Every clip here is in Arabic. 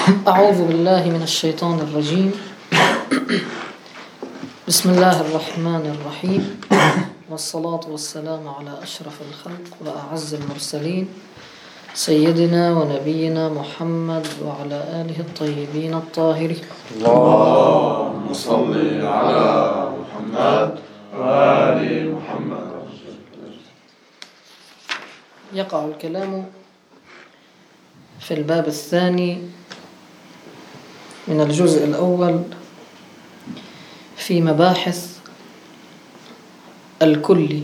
أعوذ بالله من الشيطان الرجيم. بسم الله الرحمن الرحيم، والصلاة والسلام على أشرف الخلق وأعز المرسلين سيدنا ونبينا محمد وعلى آله الطيبين الطاهرين. اللهم صل على محمد وآل محمد. يقع الكلام في الباب الثاني من الجزء الأول في مباحث الكل،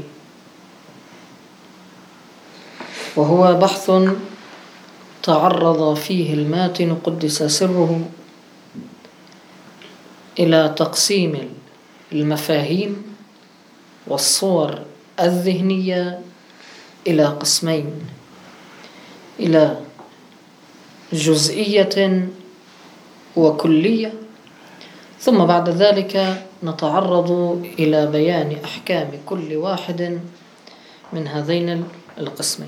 وهو بحث تعرض فيه الماتن قدس سره إلى تقسيم المفاهيم والصور الذهنية إلى قسمين، إلى جزئية وكلية، ثم بعد ذلك نتعرض إلى بيان أحكام كل واحد من هذين القسمين.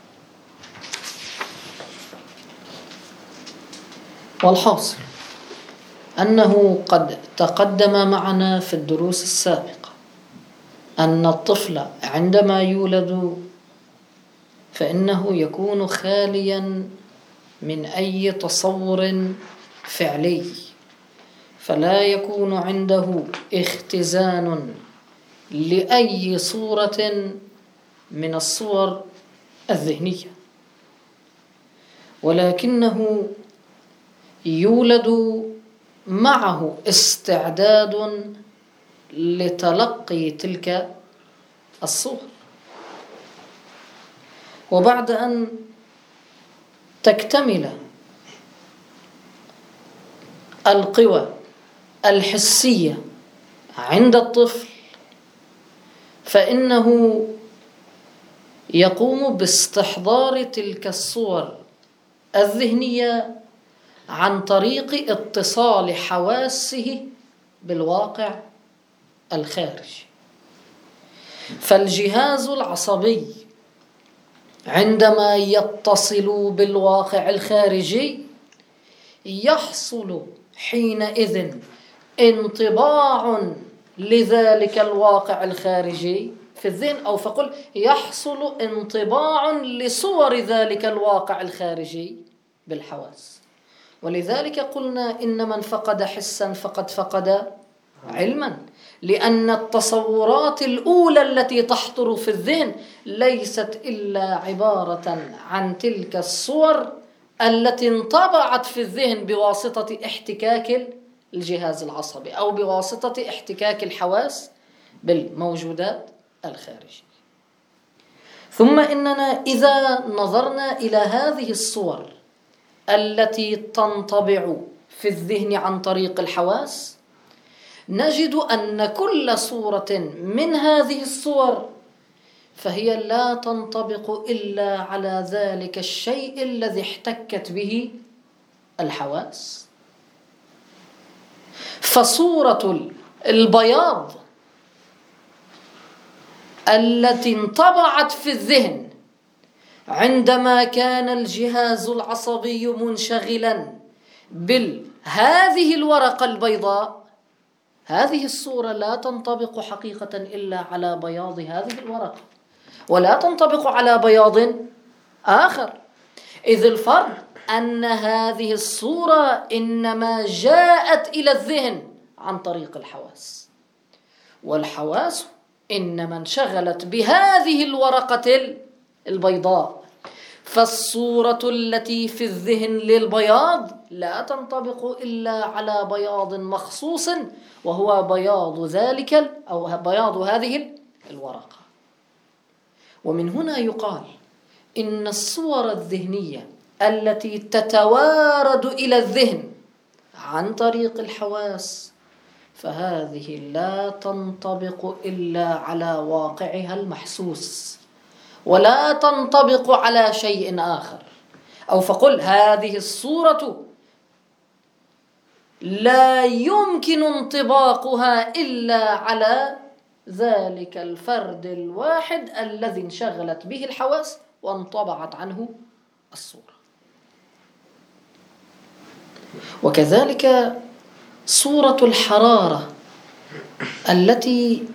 والحاصل أنه قد تقدم معنا في الدروس السابقة أن الطفل عندما يولد فإنه يكون خاليا من أي تصور فعلي، فلا يكون عنده اختزان لأي صورة من الصور الذهنية، ولكنه يولد معه استعداد لتلقي تلك الصور. وبعد أن تكتمل القوى الحسية عند الطفل فإنه يقوم باستحضار تلك الصور الذهنية عن طريق اتصال حواسه بالواقع الخارجي. فالجهاز العصبي عندما يتصل بالواقع الخارجي يحصل حينئذ انطباع لذلك الواقع الخارجي في الذهن، أو فقل يحصل انطباع لصور ذلك الواقع الخارجي بالحواس. ولذلك قلنا إن من فقد حسا فقد فقد علما، لأن التصورات الأولى التي تحضر في الذهن ليست إلا عبارة عن تلك الصور التي انطبعت في الذهن بواسطة احتكاك الجهاز العصبي أو بواسطة احتكاك الحواس بالموجودات الخارجية. ثم إننا إذا نظرنا إلى هذه الصور التي تنطبع في الذهن عن طريق الحواس نجد أن كل صورة من هذه الصور فهي لا تنطبق إلا على ذلك الشيء الذي احتكت به الحواس. فصورة البياض التي انطبعت في الذهن عندما كان الجهاز العصبي منشغلا بهذه الورقة البيضاء، هذه الصورة لا تنطبق حقيقة إلا على بياض هذه الورقة، ولا تنطبق على بياض آخر، إذ الفرق أن هذه الصورة إنما جاءت إلى الذهن عن طريق الحواس، والحواس إنما انشغلت بهذه الورقة البيضاء. فالصورة التي في الذهن للبياض لا تنطبق إلا على بياض مخصوص، وهو بياض ذلك أو بياض هذه الورقة. ومن هنا يقال إن الصور الذهنية التي تتوارد إلى الذهن عن طريق الحواس فهذه لا تنطبق إلا على واقعها المحسوس، ولا تنطبق على شيء آخر. أو فقل هذه الصورة لا يمكن انطباقها إلا على ذلك الفرد الواحد الذي انشغلت به الحواس وانطبعت عنه الصورة. وكذلك صورة الحرارة التي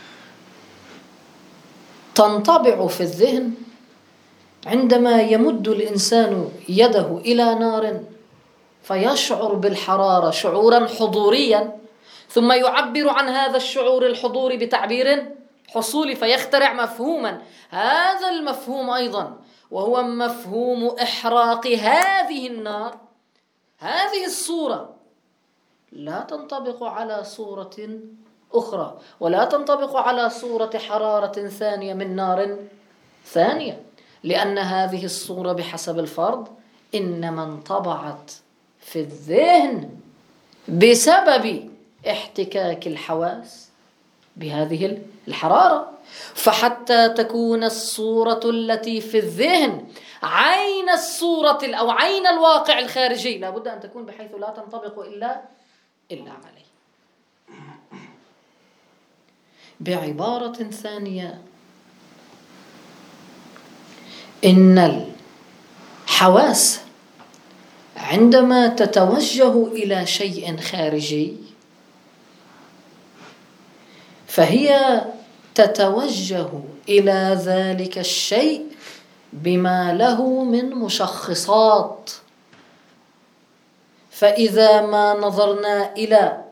تنطبع في الذهن عندما يمد الإنسان يده إلى نار فيشعر بالحرارة شعورا حضوريا، ثم يعبر عن هذا الشعور الحضوري بتعبير حصولي فيخترع مفهوما. هذا المفهوم أيضا وهو مفهوم إحراق هذه النار، هذه الصورة لا تنطبق على صورة أخرى، ولا تنطبق على صورة حرارة ثانية من نار ثانية، لأن هذه الصورة بحسب الفرض إنما انطبعت في الذهن بسبب احتكاك الحواس بهذه الحرارة. فحتى تكون الصورة التي في الذهن عين الصورة أو عين الواقع الخارجي لابد أن تكون بحيث لا تنطبق إلا عليه. بعبارة ثانية، إن الحواس عندما تتوجه إلى شيء خارجي فهي تتوجه إلى ذلك الشيء بما له من مشخصات. فإذا ما نظرنا إلى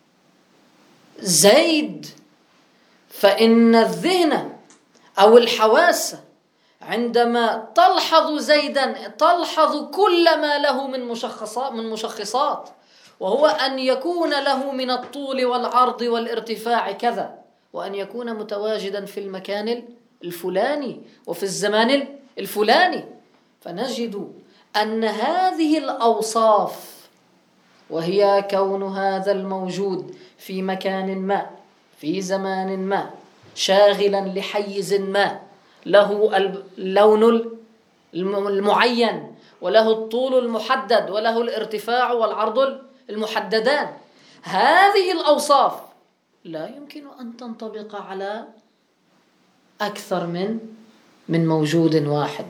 زيد فإن الذهن أو الحواس عندما تلحظ زيدا تلحظ كل ما له من مشخصات، وهو أن يكون له من الطول والعرض والارتفاع كذا، وأن يكون متواجدا في المكان الفلاني وفي الزمان الفلاني. فنجد أن هذه الأوصاف، وهي كون هذا الموجود في مكان ما في زمان ما شاغلا لحيز ما، له اللون المعين وله الطول المحدد وله الارتفاع والعرض المحددان، هذه الأوصاف لا يمكن أن تنطبق على أكثر من موجود واحد،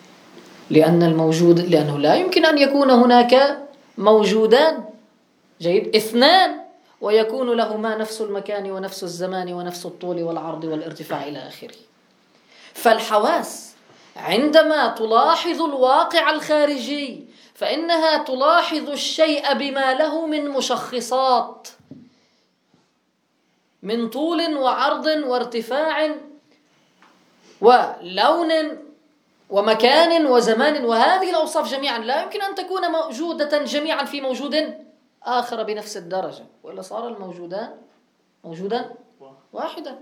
لأنه لا يمكن أن يكون هناك موجودان جيد اثنان ويكون لهما نفس المكان ونفس الزمان ونفس الطول والعرض والارتفاع إلى آخره. فالحواس عندما تلاحظ الواقع الخارجي فإنها تلاحظ الشيء بما له من مشخصات، من طول وعرض وارتفاع ولون ومكان وزمان، وهذه الأوصاف جميعا لا يمكن أن تكون موجودة جميعا في موجود آخر بنفس الدرجة، وإلا صار الموجودان موجودا واحدا.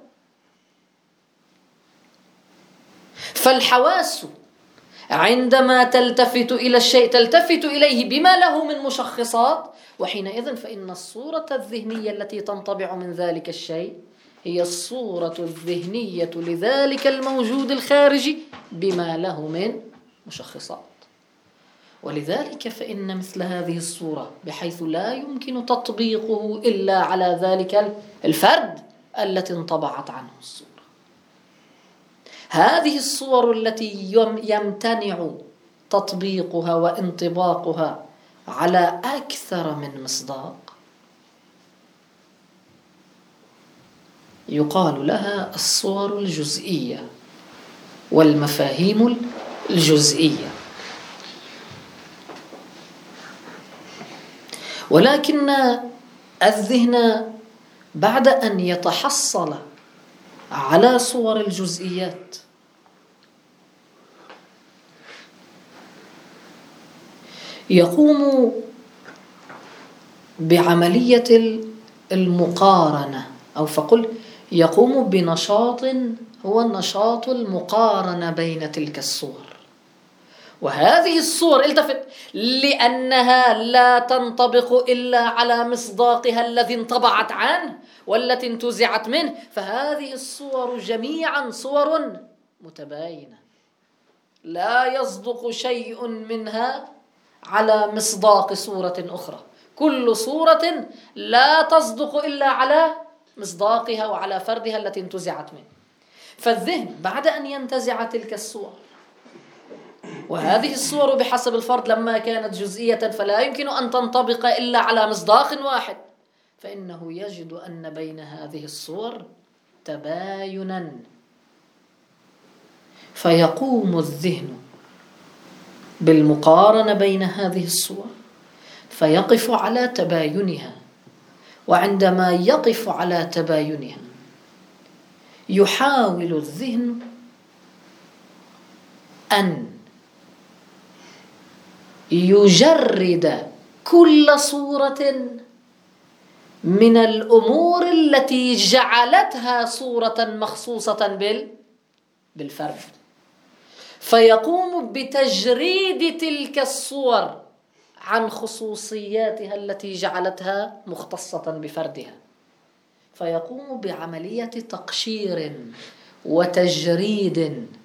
فالحواس عندما تلتفت إلى الشيء تلتفت إليه بما له من مشخصات، وحينئذ فإن الصورة الذهنية التي تنطبع من ذلك الشيء هي الصورة الذهنية لذلك الموجود الخارجي بما له من مشخصات. ولذلك فإن مثل هذه الصورة بحيث لا يمكن تطبيقه إلا على ذلك الفرد التي انطبعت عنه الصورة، هذه الصور التي يمتنع تطبيقها وانطباقها على أكثر من مصداق يقال لها الصور الجزئية والمفاهيم الجزئية. ولكن الذهن بعد أن يتحصل على صور الجزئيات يقوم بعملية المقارنة، أو فقل يقوم بنشاط هو النشاط المقارنة بين تلك الصور. وهذه الصور التفت لأنها لا تنطبق إلا على مصداقها الذي انطبعت عنه والتي انتزعت منه، فهذه الصور جميعا صور متباينة لا يصدق شيء منها على مصداق صورة أخرى، كل صورة لا تصدق إلا على مصداقها وعلى فردها التي انتزعت منه. فالذهن بعد أن ينتزع تلك الصور وهذه الصور بحسب الفرد لما كانت جزئية فلا يمكن أن تنطبق إلا على مصداق واحد، فإنه يجد أن بين هذه الصور تباينا، فيقوم الذهن بالمقارنة بين هذه الصور فيقف على تباينها، وعندما يقف على تباينها يحاول الذهن أن يجرد كل صورة من الأمور التي جعلتها صورة مخصوصة بالفرد، فيقوم بتجريد تلك الصور عن خصوصياتها التي جعلتها مختصة بفردها، فيقوم بعملية تقشير وتجريد.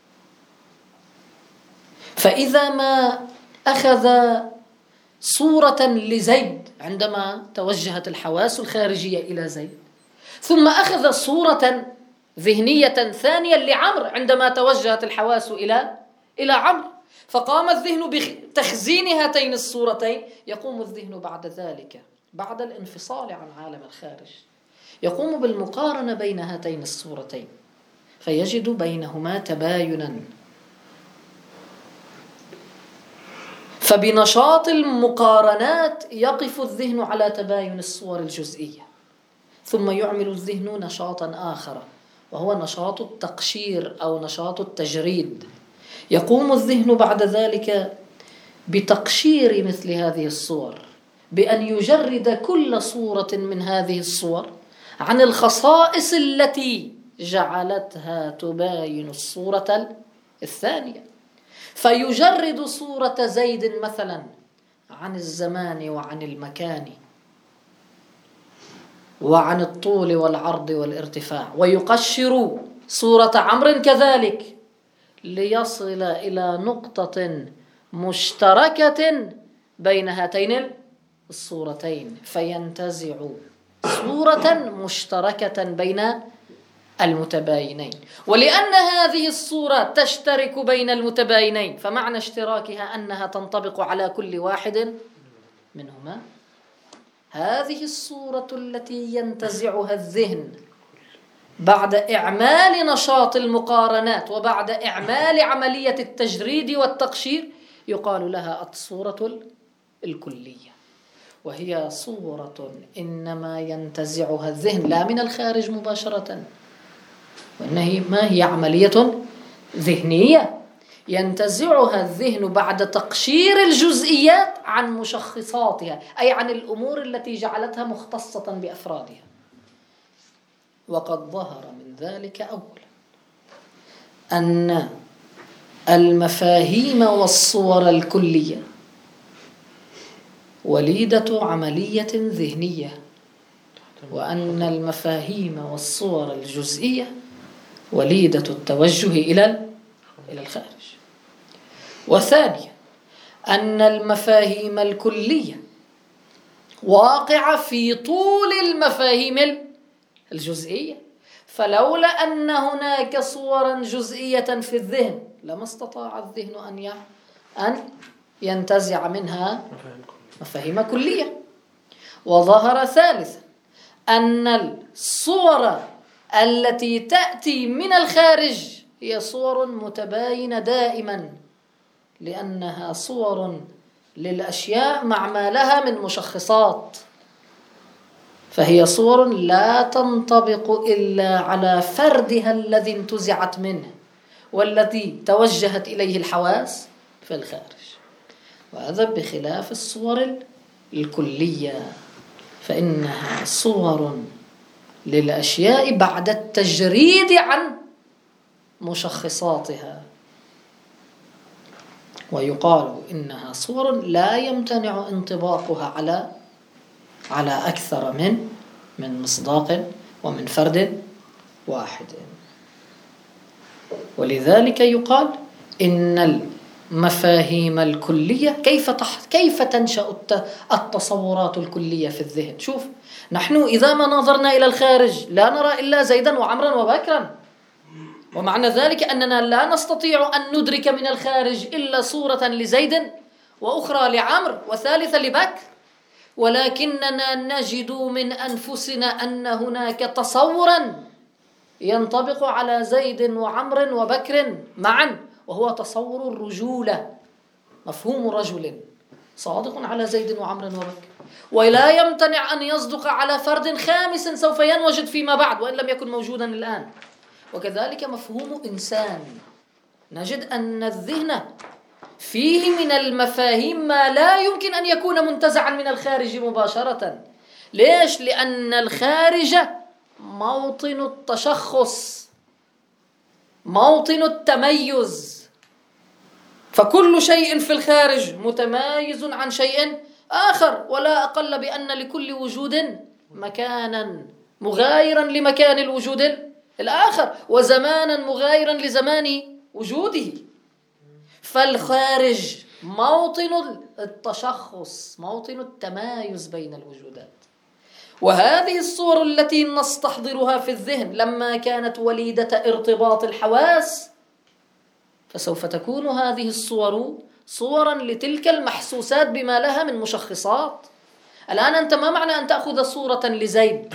فإذا ما أخذ صورة لزيد عندما توجهت الحواس الخارجية إلى زيد، ثم أخذ صورة ذهنية ثانية لعمر عندما توجهت الحواس إلى عمر، فقام الذهن بتخزين هاتين الصورتين، يقوم الذهن بعد ذلك بعد الانفصال عن عالم الخارج يقوم بالمقارنة بين هاتين الصورتين فيجد بينهما تباينا. فبنشاط المقارنات يقف الذهن على تباين الصور الجزئية، ثم يعمل الذهن نشاطا آخر وهو نشاط التقشير أو نشاط التجريد. يقوم الذهن بعد ذلك بتقشير مثل هذه الصور بأن يجرد كل صورة من هذه الصور عن الخصائص التي جعلتها تباين الصورة الثانية، فيجرد صورة زيد مثلا عن الزمان وعن المكان وعن الطول والعرض والارتفاع، ويقشر صورة عمرو كذلك ليصل إلى نقطة مشتركة بين هاتين الصورتين، فينتزع صورة مشتركة بين المتباينين. ولأن هذه الصورة تشترك بين المتباينين فمعنى اشتراكها أنها تنطبق على كل واحد منهما. هذه الصورة التي ينتزعها الذهن بعد إعمال نشاط المقارنات وبعد إعمال عملية التجريد والتقشير يقال لها الصورة الكلية، وهي صورة إنما ينتزعها الذهن لا من الخارج مباشرة، وإنها ما هي عملية ذهنية ينتزعها الذهن بعد تقشير الجزئيات عن مشخصاتها، أي عن الأمور التي جعلتها مختصة بأفرادها. وقد ظهر من ذلك أولا أن المفاهيم والصور الكلية وليدة عملية ذهنية، وأن المفاهيم والصور الجزئية وليدة التوجه إلى الخارج. وثانيا أن المفاهيم الكلية واقعة في طول المفاهيم الجزئية، فلولا أن هناك صورا جزئية في الذهن لما استطاع الذهن أن ينتزع منها مفاهيم كلية. وظهر ثالثا أن الصور التي تأتي من الخارج هي صور متباينة دائما، لأنها صور للأشياء مع ما لها من مشخصات، فهي صور لا تنطبق إلا على فردها الذي انتزعت منه والذي توجهت إليه الحواس في الخارج. وهذا بخلاف الصور الكلية فإنها صور للأشياء بعد التجريد عن مشخصاتها، ويقال إنها صور لا يمتنع انطباقها على أكثر من مصداق ومن فرد واحد. ولذلك يقال إن المفاهيم الكلية كيف تنشأ التصورات الكلية في الذهن. شوف، نحن إذا ما نظرنا إلى الخارج لا نرى إلا زيدا وعمرا وبكرا، ومعنى ذلك أننا لا نستطيع أن ندرك من الخارج إلا صورة لزيد وأخرى لعمر وثالثة لبكر، ولكننا نجد من أنفسنا أن هناك تصورا ينطبق على زيد وعمر وبكر معا، وهو تصور الرجولة، مفهوم رجل صادق على زيد وعمر وبكر، ولا يمتنع أن يصدق على فرد خامس سوف ينوجد فيما بعد وإن لم يكن موجودا الآن. وكذلك مفهوم إنسان، نجد أن الذهن فيه من المفاهيم ما لا يمكن أن يكون منتزعا من الخارج مباشرة. ليش؟ لأن الخارج موطن التشخص، موطن التميز، فكل شيء في الخارج متمايز عن شيء آخر، ولا أقل بأن لكل وجود مكانا مغايرا لمكان الوجود الآخر، وزمانا مغايرا لزمان وجوده. فالخارج موطن التشخص، موطن التمايز بين الوجودات. وهذه الصور التي نستحضرها في الذهن لما كانت وليدة ارتباط الحواس، فسوف تكون هذه الصور صورا لتلك المحسوسات بما لها من مشخصات. الآن أنت ما معنى أن تأخذ صورة لزيد؟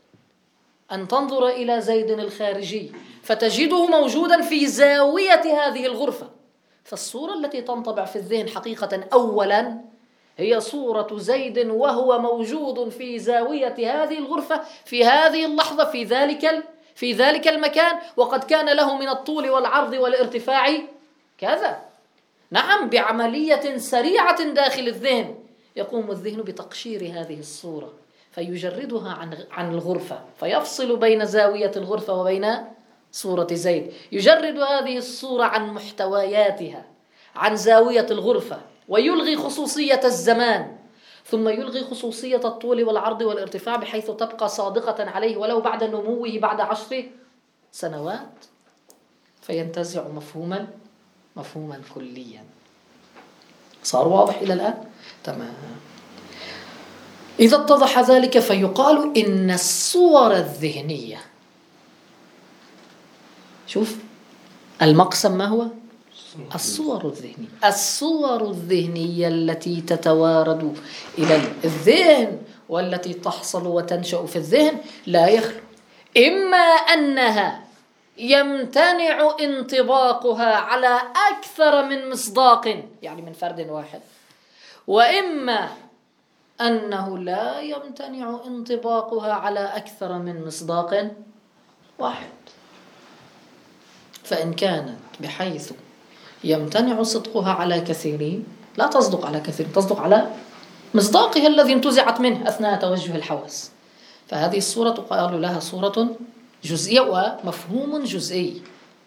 أن تنظر إلى زيد الخارجي فتجده موجودا في زاوية هذه الغرفة. فالصورة التي تنطبع في الذهن حقيقة أولا هي صورة زيد وهو موجود في زاوية هذه الغرفة في هذه اللحظة في ذلك المكان، وقد كان له من الطول والعرض والارتفاع كذا. نعم، بعملية سريعة داخل الذهن يقوم الذهن بتقشير هذه الصورة فيجردها عن الغرفة، فيفصل بين زاوية الغرفة وبين صورة زيد، يجرد هذه الصورة عن محتوياتها، عن زاوية الغرفة، ويلغي خصوصية الزمان، ثم يلغي خصوصية الطول والعرض والارتفاع بحيث تبقى صادقة عليه ولو بعد نموه بعد 10 سنوات، فينتزع مفهوما كليا. صار واضح إلى الآن؟ تمام. إذا اتضح ذلك فيقال إن الصور الذهنية، شوف المقسم ما هو؟ الصور الذهنية التي تتوارد إلى الذهن والتي تحصل وتنشأ في الذهن لا يخلو إما أنها يمتنع انطباقها على أكثر من مصداق، يعني من فرد واحد، وإما أنه لا يمتنع انطباقها على أكثر من مصداق واحد. فإن كانت بحيث يمتنع صدقها على كثيرين، لا تصدق على كثير، تصدق على مصداقها الذي انتزعت منه أثناء توجه الحواس، فهذه الصورة تقال لها صورة جزئية ومفهوم جزئي.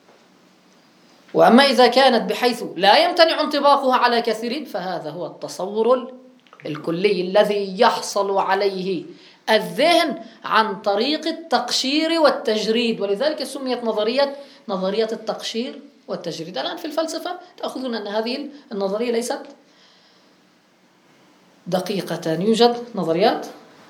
وأما إذا كانت بحيث لا يمتنع انطباقها على كثيرين، فهذا هو التصور الكلي الذي يحصل عليه الذهن عن طريق التقشير والتجريد، ولذلك سميت نظرية التقشير والتجريد. الآن في الفلسفة تأخذون أن هذه النظرية ليست دقيقة، يوجد نظريات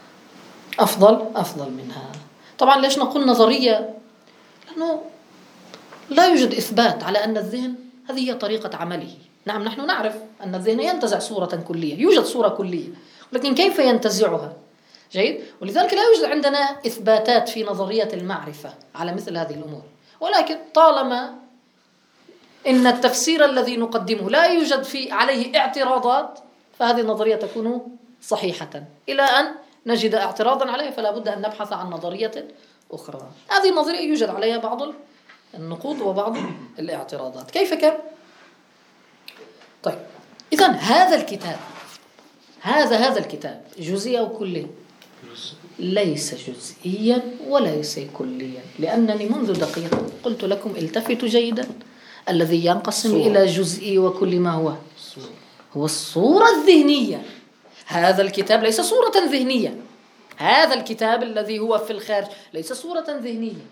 أفضل منها. طبعا ليش نقول نظرية؟ لأنه لا يوجد إثبات على أن الذهن هذه هي طريقة عمله. نعم، نحن نعرف أن الذهن ينتزع صورة كلية، يوجد صورة كلية، لكن كيف ينتزعها؟ جيد. ولذلك لا يوجد عندنا إثباتات في نظرية المعرفة على مثل هذه الأمور، ولكن طالما إن التفسير الذي نقدمه لا يوجد عليه اعتراضات، فهذه النظرية تكون صحيحة. إلى أن نجد اعتراضا عليها فلا بد أن نبحث عن نظرية أخرى. هذه النظرية يوجد عليها بعض النقود وبعض الاعتراضات. كيف كان؟ طيب، إذن هذا الكتاب جزئي أو كلي؟ ليس جزئيا وليس كليا، لأنني منذ دقيقة قلت لكم التفتوا جيدا، الذي ينقسم إلى جزئي وكلي ما هو الصورة الذهنية. هذا الكتاب ليس صورة ذهنية، هذا الكتاب الذي هو في الخارج ليس صورة ذهنية،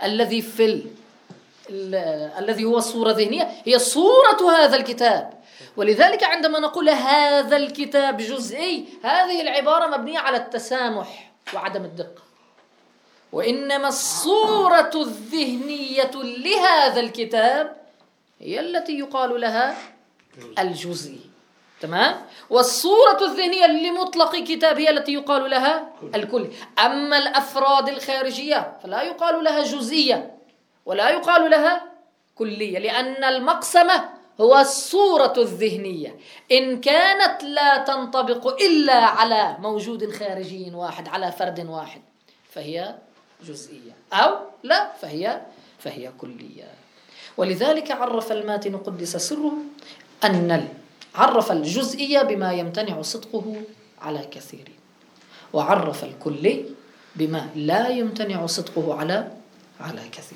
الذي هو الصورة الذهنية هي صورة هذا الكتاب. ولذلك عندما نقول هذا الكتاب جزئي، هذه العبارة مبنية على التسامح وعدم الدقة. وإنما الصورة الذهنية لهذا الكتاب هي التي يقال لها الجزئي. تمام؟ والصورة الذهنية لمطلق كتاب هي التي يقال لها الكل. أما الأفراد الخارجية فلا يقال لها جزئية ولا يقال لها كلية، لأن المقسمة هو الصورة الذهنية، إن كانت لا تنطبق إلا على موجود خارجي واحد، على فرد واحد، فهي جزئية، أو لا فهي كلية. ولذلك عرف الماتن قدس سره عرف الجزئية بما يمتنع صدقه على كثير، وعرف الكلي بما لا يمتنع صدقه على كثير.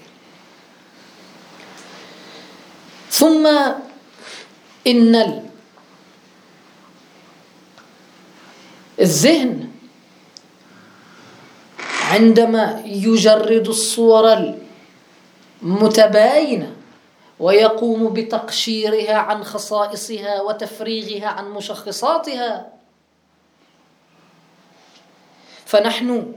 ثم إن الذهن عندما يجرد الصور المتباينة ويقوم بتقشيرها عن خصائصها وتفريغها عن مشخصاتها، فنحن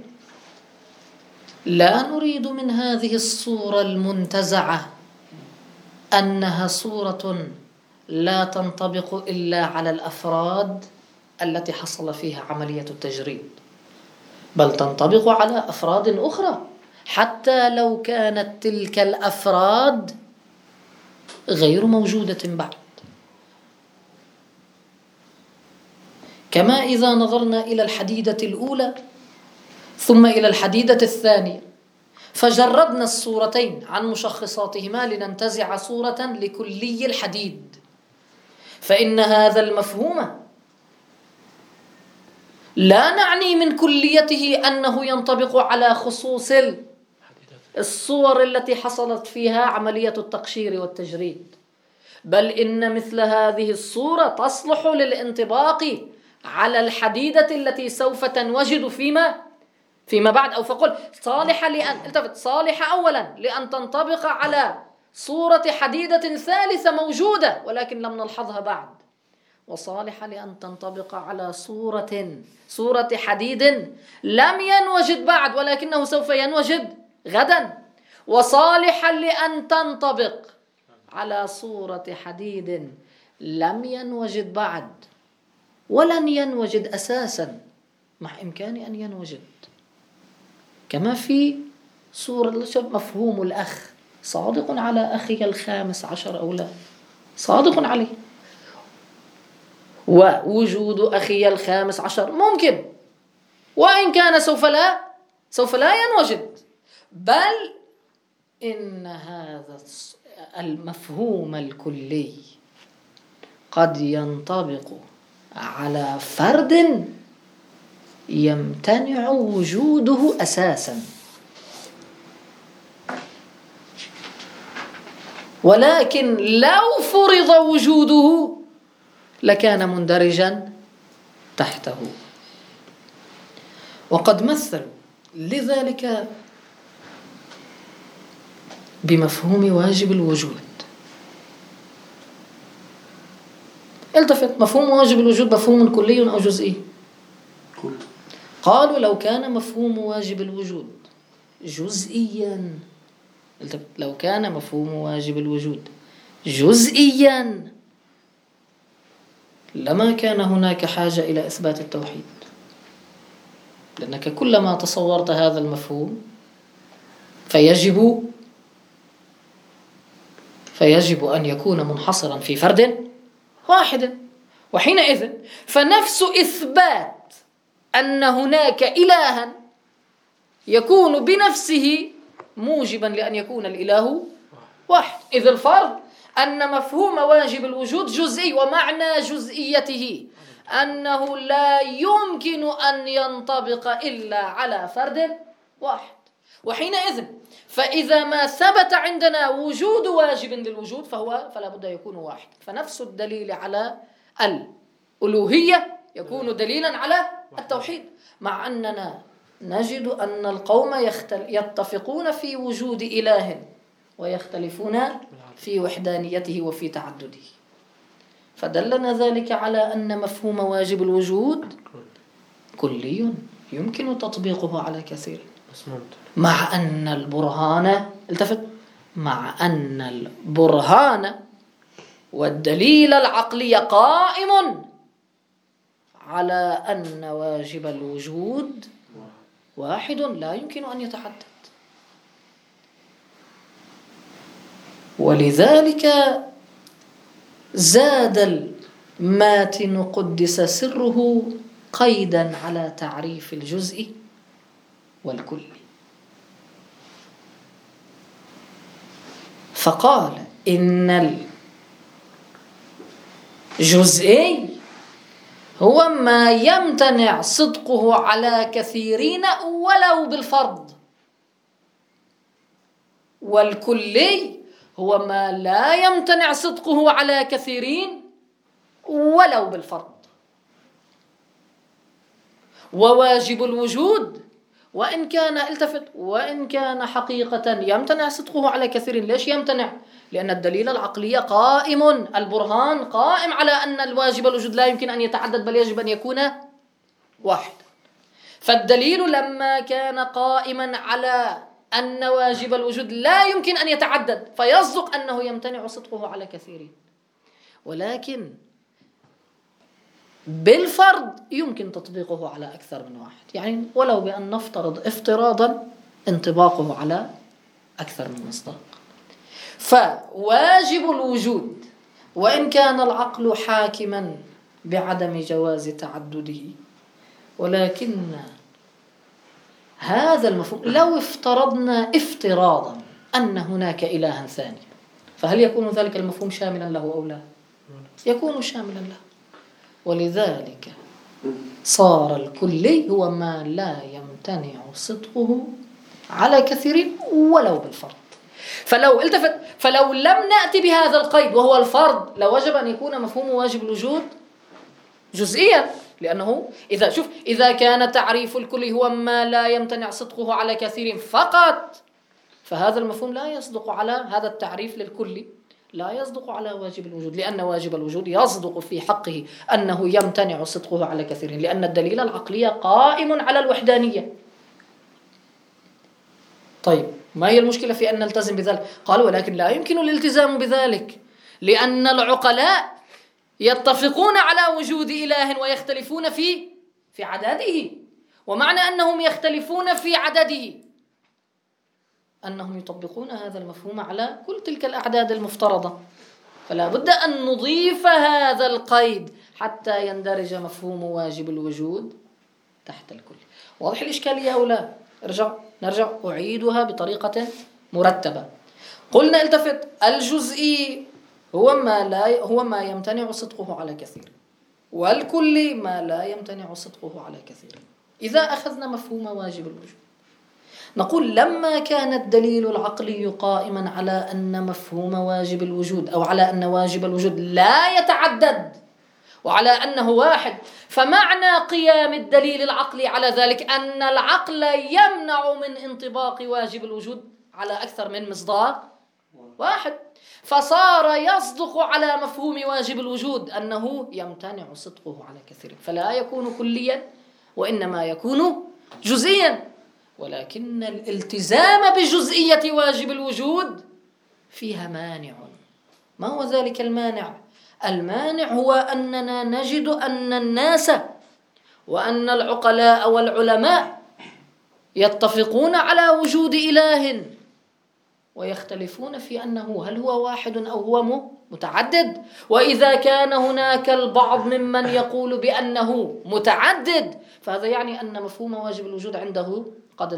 لا نريد من هذه الصورة المنتزعة أنها صورة لا تنطبق إلا على الأفراد التي حصل فيها عملية التجريد، بل تنطبق على أفراد أخرى حتى لو كانت تلك الأفراد غير موجودة بعد. كما إذا نظرنا إلى الحديدة الأولى ثم إلى الحديدة الثانية فجردنا الصورتين عن مشخصاتهما لننتزع صورة لكلي الحديد، فإن هذا المفهوم لا نعني من كليته أنه ينطبق على خصوص الصور التي حصلت فيها عملية التقشير والتجريد، بل إن مثل هذه الصورة تصلح للانطباق على الحديدة التي سوف تنوجد فيما بعد، أو فقل صالحة أولا لأن تنطبق على صورة حديدة ثالثة موجودة ولكن لم نلحظها بعد، وصالحة لأن تنطبق على صورة حديد لم ينوجد بعد ولكنه سوف ينوجد غدا، وصالحة لأن تنطبق على صورة حديد لم ينوجد بعد ولن ينوجد أساسا مع إمكان أن ينوجد. كما في صورة مفهوم الأخ، صادق على أخي ال15 أو لا، صادق عليه، ووجود أخي ال15 ممكن وإن كان سوف لا ينوجد، بل إن هذا المفهوم الكلي قد ينطبق على فرد يمتنع وجوده أساسا، ولكن لو فرض وجوده لكان مندرجا تحته. وقد مثلوا لذلك بمفهوم واجب الوجود. التفت، مفهوم واجب الوجود مفهوم كلي أو جزئي؟ قالوا لو كان مفهوم واجب الوجود جزئيا، لو كان مفهوم واجب الوجود جزئيا لما كان هناك حاجة إلى إثبات التوحيد، لأنك كلما تصورت هذا المفهوم فيجب أن يكون منحصرا في فرد واحد، وحينئذ فنفس إثبات أن هناك إلها يكون بنفسه موجبا لأن يكون الإله واحد. إذ الفرض أن مفهوم واجب الوجود جزئي، ومعنى جزئيته أنه لا يمكن أن ينطبق إلا على فرد واحد. وحينئذ فإذا ما ثبت عندنا وجود واجب للوجود فلا بد يكون واحد. فنفس الدليل على الألوهية يكون دليلا على التوحيد، مع أننا نجد أن القوم يتفقون في وجود إله ويختلفون في وحدانيته وفي تعدده، فدلنا ذلك على أن مفهوم واجب الوجود كلي يمكن تطبيقه على كثير. مع أن البرهان، التفت، مع أن البرهان والدليل العقلي قائم على أن واجب الوجود واحد لا يمكن أن يتعدد. ولذلك زاد الماتن قدس سره قيدا على تعريف الجزء والكل، فقال إن الجزئي هو ما يمتنع صدقه على كثيرين ولو بالفرض، والكلي هو ما لا يمتنع صدقه على كثيرين ولو بالفرض. وواجب الوجود وإن كان، التفت، وإن كان حقيقة يمتنع صدقه على كثيرين. ليش يمتنع؟ لأن الدليل العقلي قائم، البرهان قائم على أن الواجب الوجود لا يمكن أن يتعدد بل يجب أن يكون واحد. فالدليل لما كان قائما على أن واجب الوجود لا يمكن أن يتعدد فيصدق أنه يمتنع صدقه على كثيرين، ولكن بالفرض يمكن تطبيقه على أكثر من واحد، يعني ولو بأن نفترض افتراضا انطباقه على أكثر من مصداق. فواجب الوجود وإن كان العقل حاكما بعدم جواز تعدده، ولكن هذا المفهوم لو افترضنا افتراضا أن هناك إلها ثاني، فهل يكون ذلك المفهوم شاملا له أو لا؟ يكون شاملا له. ولذلك صار الكلي هو ما لا يمتنع صدقه على كثير ولو بالفرض. فلو لم نأتي بهذا القيد وهو الفرض لوجب أن يكون مفهوم واجب الوجود جزئيا، لأنه إذا كان تعريف الكلي هو ما لا يمتنع صدقه على كثير فقط، فهذا المفهوم لا يصدق على هذا التعريف للكلي، لا يصدق على واجب الوجود، لأن واجب الوجود يصدق في حقه أنه يمتنع صدقه على كثير، لأن الدليل العقلي قائم على الوحدانية. طيب، ما هي المشكلة في أن نلتزم بذلك؟ قال ولكن لا يمكن الالتزام بذلك، لأن العقلاء يتفقون على وجود إله ويختلفون في عدده، ومعنى أنهم يختلفون في عدده أنهم يطبقون هذا المفهوم على كل تلك الأعداد المفترضة، فلا بد أن نضيف هذا القيد حتى يندرج مفهوم واجب الوجود تحت الكل. واضح الإشكالية أو لا؟ نرجع أعيدها بطريقة مرتبة. قلنا التفت، الجزئي هو ما يمتنع صدقه على كثير، والكل ما لا يمتنع صدقه على كثير. إذا أخذنا مفهوم واجب الوجود نقول لما كان الدليل العقلي قائما على أن مفهوم واجب الوجود أو على أن واجب الوجود لا يتعدد وعلى أنه واحد، فمعنى قيام الدليل العقلي على ذلك أن العقل يمنع من انطباق واجب الوجود على أكثر من مصداق واحد، فصار يصدق على مفهوم واجب الوجود أنه يمتنع صدقه على كثير، فلا يكون كليا وإنما يكون جزئيا. ولكن الالتزام بجزئية واجب الوجود فيها مانع. ما هو ذلك المانع؟ المانع هو أننا نجد أن الناس وأن العقلاء والعلماء يتفقون على وجود إله ويختلفون في أنه هل هو واحد أو هو متعدد. وإذا كان هناك البعض ممن يقول بأنه متعدد فهذا يعني أن مفهوم واجب الوجود عنده قد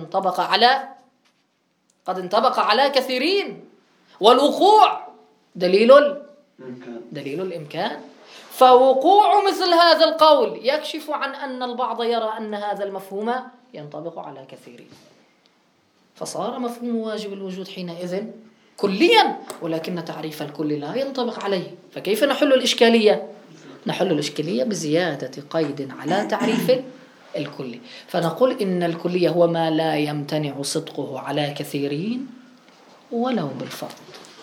انطبق على كثيرين، والوقوع دليل الإمكان. فوقوع مثل هذا القول يكشف عن أن البعض يرى أن هذا المفهوم ينطبق على كثيرين، فصار مفهوم واجب الوجود حينئذ كليا، ولكن تعريف الكل لا ينطبق عليه. فكيف نحل الإشكالية؟ نحل الإشكالية بزيادة قيد على تعريف الكلي، فنقول إن الكلية هو ما لا يمتنع صدقه على كثيرين ولو بالفرض.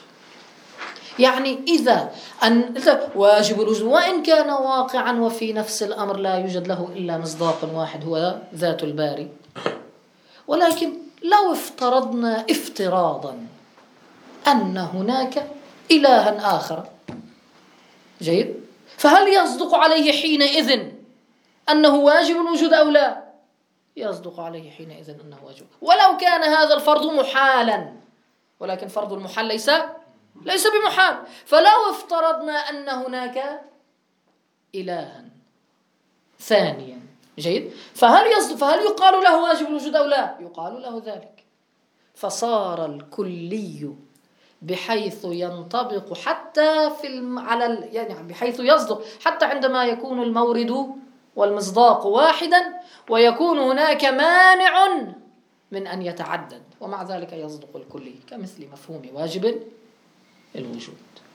يعني إذا واجب الوجود وإن كان واقعا وفي نفس الأمر لا يوجد له إلا مصداق واحد هو ذات الباري، ولكن لو افترضنا افتراضا أن هناك إلها آخر، جيد، فهل يصدق عليه حينئذ أنه واجب الوجود أو لا؟ يصدق عليه حينئذ أنه واجب، ولو كان هذا الفرض محالا، ولكن فرض المحال ليس بمحال. فلو افترضنا أن هناك إلها ثانيا، جيد، فهل يقال له واجب الوجود أو لا؟ يقال له ذلك. فصار الكلي بحيث ينطبق حتى يعني بحيث يصدق حتى عندما يكون المورد والمصداق واحدا ويكون هناك مانع من أن يتعدد، ومع ذلك يصدق الكلي، كمثل مفهوم واجب الوجود.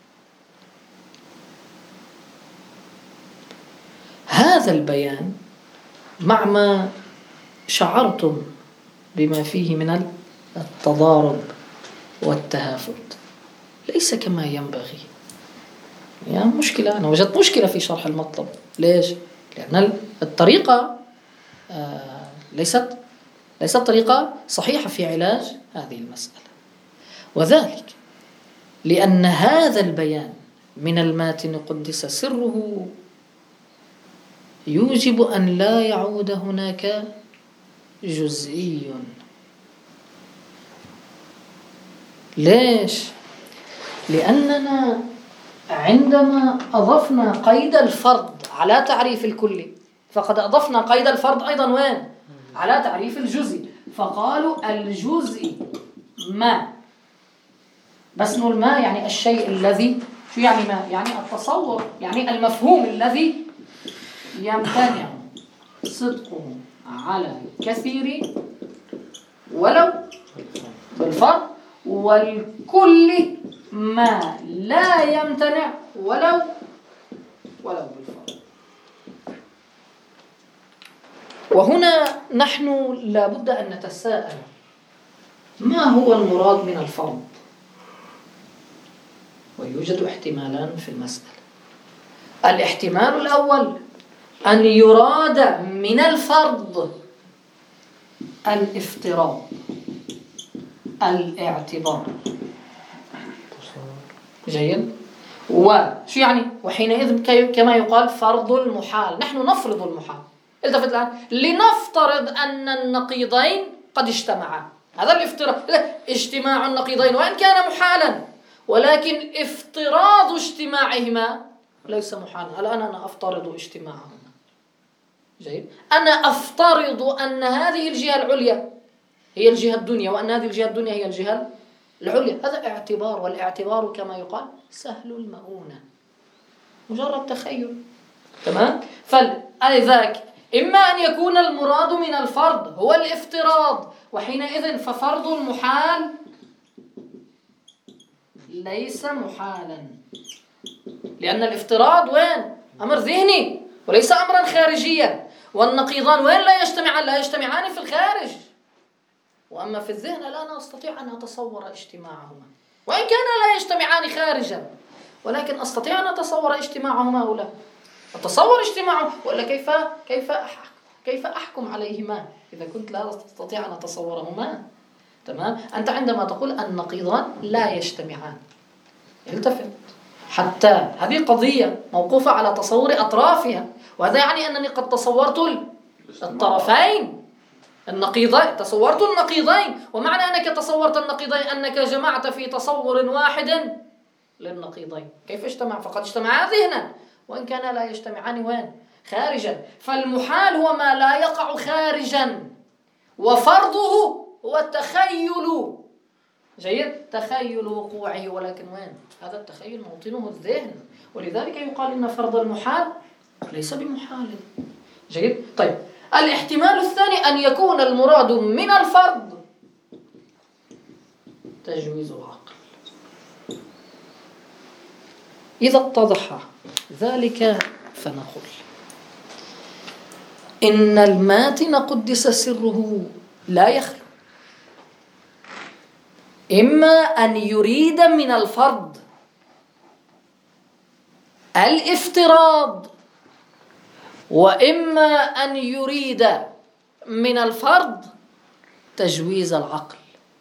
هذا البيان مع ما شعرتم بما فيه من التضارب والتهافت ليس كما ينبغي. يعني مشكلة، أنا وجدت مشكلة في شرح المطلب. ليش؟ لأن الطريقة ليست طريقة صحيحة في علاج هذه المسألة، وذلك لأن هذا البيان من الماتن قدس سره يوجب أن لا يعود هناك جزئي. ليش؟ لأننا عندما أضفنا قيد الفرض على تعريف الكلي فقد أضفنا قيد الفرض أيضا وين؟ على تعريف الجزء. فقالوا الجزء ما، بس نقول ما يعني الشيء الذي، شو يعني ما؟ يعني التصور، يعني المفهوم الذي يمتنع صدقه على الكثير ولو بالفرض، والكل ما لا يمتنع ولو بالفرض. وهنا نحن لابد أن نتساءل ما هو المراد من الفرض؟ ويوجد احتمالان في المسألة. الاحتمال الأول أن يراد من الفرض الافتراض، الاعتبار، جيد. وشو يعني؟ وحينئذ كما يقال فرض المحال، نحن نفرض المحال. التفت الآن، لنفترض أن النقيضين قد اجتمعا، هذا الافتراض، اجتماع النقيضين وإن كان محالا، ولكن افتراض اجتماعهما ليس محالا. الآن أنا أفترض اجتماعهما، جيد، أنا أفترض أن هذه الجهة العليا هي الجهة الدنيا، وأن هذه الجهة الدنيا هي الجهة العليا، هذا اعتبار، والاعتبار كما يقال سهل المؤونة، مجرد تخيل، تمام. فلذلك إما أن يكون المراد من الفرض هو الافتراض، وحينئذ ففرض المحال ليس محالا، لأن الافتراض وين؟ أمر ذهني وليس أمرا خارجيا، والنقيضان وين لا يجتمعان؟ لا يجتمعان في الخارج، وأما في الذهن لا أنا أستطيع أن أتصور اجتماعهما، وإن كان لا يجتمعان خارجا، ولكن أستطيع أن أتصور اجتماعهما أو لا أتصور اجتماعه، ولا كيف أحكم عليهما إذا كنت لا أستطيع أن أتصورهما؟ تمام. أنت عندما تقول النقيضان لا يجتمعان، التفت، حتى هذه قضية موقوفة على تصور أطرافها، وهذا يعني أنني قد تصورت الطرفين النقيضين، تصورت النقيضين، ومعنى أنك تصورت النقيضين أنك جمعت في تصور واحد للنقيضين. كيف اجتمع؟ فقد اجتمعا ذهنا، وإن كان لا يجتمعان وين؟ خارجا. فالمحال هو ما لا يقع خارجا، وفرضه هو التخيل، جيد، تخيل وقوعه، ولكن وين؟ هذا التخيل موطنه الذهن، ولذلك يقال إن فرض المحال ليس بمحال، جيد. طيب، الاحتمال الثاني أن يكون المراد من الفرض تجويز العقل. إذا اتضح ذلك فنقول إن الماتن قدس سره لا يخلو إما أن يريد من الفرض الافتراض، وإما أن يريد من الفرض تجويز العقل.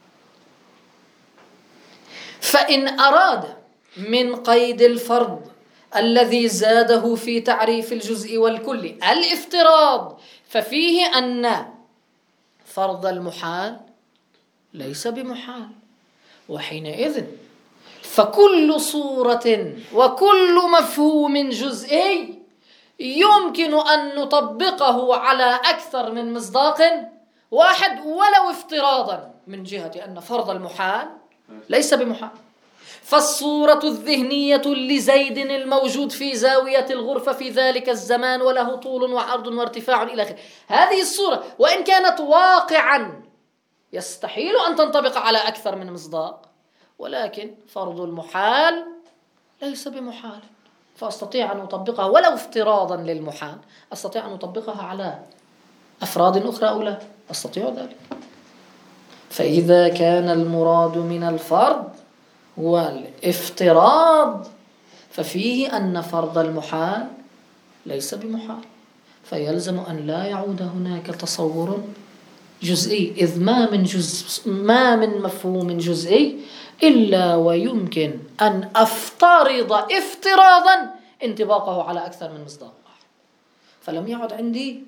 فإن أراد من قيد الفرض الذي زاده في تعريف الجزء والكل الافتراض، ففيه أن فرض المحال ليس بمحال، وحينئذ فكل صورة وكل مفهوم جزئي يمكن أن نطبقه على أكثر من مصداق واحد ولو افتراضا، من جهة أن فرض المحال ليس بمحال. فالصورة الذهنية لزيد الموجود في زاوية الغرفة في ذلك الزمان وله طول وعرض وارتفاع إلى آخره، هذه الصورة وإن كانت واقعا يستحيل أن تنطبق على أكثر من مصداق، ولكن فرض المحال ليس بمحال، فأستطيع أن أطبقها ولو افتراضا للمحال، أستطيع أن أطبقها على أفراد أخرى أو لا، أستطيع ذلك. فإذا كان المراد من الفرض هو الافتراض، ففيه أن فرض المحال ليس بمحال، فيلزم أن لا يعود هناك تصور جزئي، إذ ما من مفهوم جزئي إلا ويمكن أن أفترض افتراضا انطباقه على أكثر من مصداق، فلم يعد عندي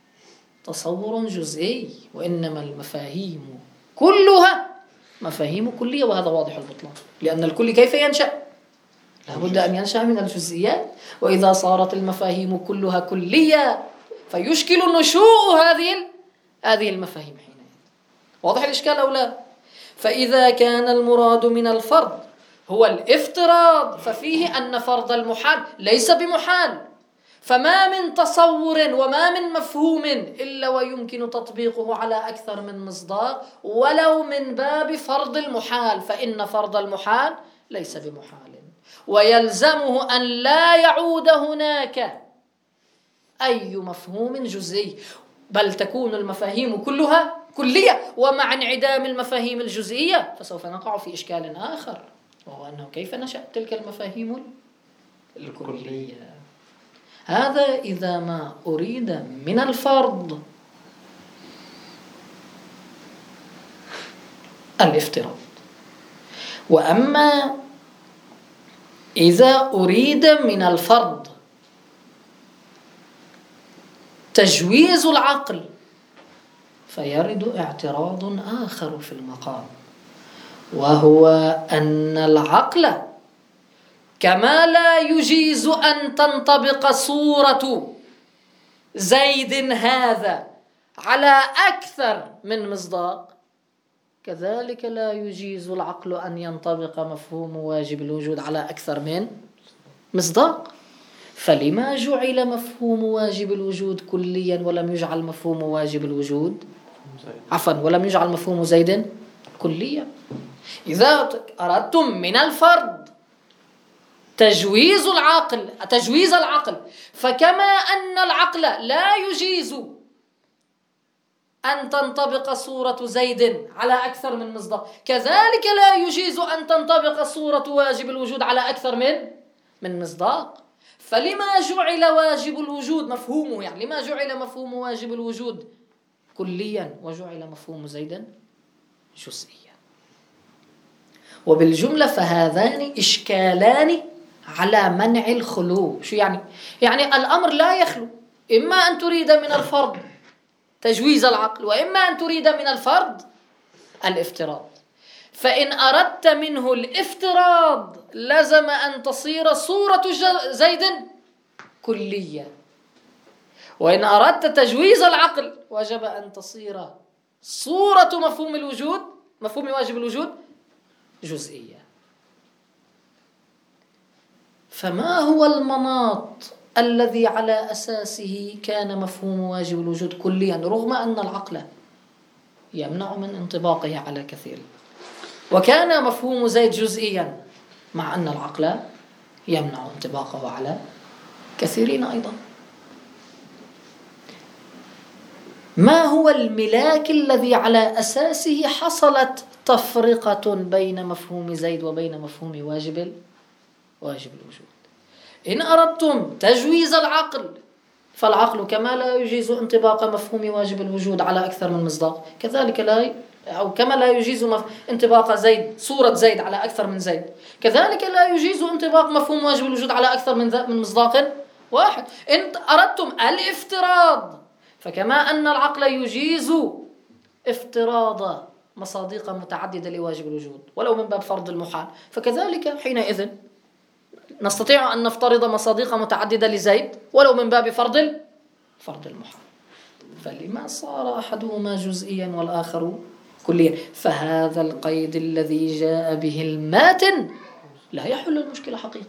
تصور جزئي، وإنما المفاهيم كلها مفاهيم كلية، وهذا واضح البطلان، لأن الكل كيف ينشأ؟ لابد أن ينشأ من الجزئيات، وإذا صارت المفاهيم كلها كلية فيشكل نشوء هذه المفاهيم حينئذ. واضح الإشكال أو لا؟ فإذا كان المراد من الفرض هو الافتراض، ففيه أن فرض المحال ليس بمحال، فما من تصور وما من مفهوم إلا ويمكن تطبيقه على أكثر من مصداق ولو من باب فرض المحال، فإن فرض المحال ليس بمحال، ويلزمه أن لا يعود هناك أي مفهوم جزئي، بل تكون المفاهيم كلها كلية. ومع انعدام المفاهيم الجزئية فسوف نقع في إشكال آخر، وهو أنه كيف نشأت تلك المفاهيم الكلية. هذا إذا ما أريد من الفرض الافتراض. وأما إذا أريد من الفرض تجويز العقل فيرد اعتراض آخر في المقام، وهو أن العقل كما لا يجيز أن تنطبق صورة زيد هذا على أكثر من مصداق، كذلك لا يجيز العقل أن ينطبق مفهوم واجب الوجود على أكثر من مصداق. فلما جعل مفهوم واجب الوجود كليا ولم يجعل مفهوم واجب الوجود ولم يجعل مفهوم زيد كليا؟ إذا أردتم من الفرض تجويز العقل، فكما أن العقل لا يجيز أن تنطبق صورة زيد على أكثر من مصداق، كذلك لا يجيز أن تنطبق صورة واجب الوجود على أكثر من مصداق. فلما جعل واجب الوجود مفهومه، يعني لما جعل مفهوم واجب الوجود كليا وجعل مفهوم زيد جزئيا؟ وبالجملة فهذان إشكالان على منع الخلو. شو يعني؟ يعني الأمر لا يخلو، إما أن تريد من الفرض تجويز العقل، وإما أن تريد من الفرض الافتراض. فإن أردت منه الافتراض لزم أن تصير صورة زيد كلية، وإن أردت تجويز العقل وجب أن تصير صورة مفهوم واجب الوجود جزئية. فما هو المناط الذي على أساسه كان مفهوم واجب الوجود كليا رغم أن العقل يمنع من انطباقه على كثير، وكان مفهوم زيد جزئيا مع أن العقل يمنع انطباقه على كثيرين أيضا؟ ما هو الملاك الذي على أساسه حصلت تفرقة بين مفهوم زيد وبين مفهوم واجب الوجود؟ إن أردتم تجويز العقل فالعقل كما لا يجيز انطباق مفهوم واجب الوجود على أكثر من مصداق، كذلك كما لا يجيز انطباق زيد صورة زيد على أكثر من زيد، كذلك لا يجيز انطباق مفهوم واجب الوجود على أكثر من مصداق واحد. إن أردتم الافتراض فكما أن العقل يجيز افتراض مصادق متعددة لواجب الوجود ولو من باب فرض المحال، فكذلك حينئذ نستطيع أن نفترض مصادق متعددة لزيد ولو من باب فرض المحال. فلما صار أحدهما جزئيا والآخر كليا؟ فهذا القيد الذي جاء به الماتن لا يحل المشكلة حقيقة.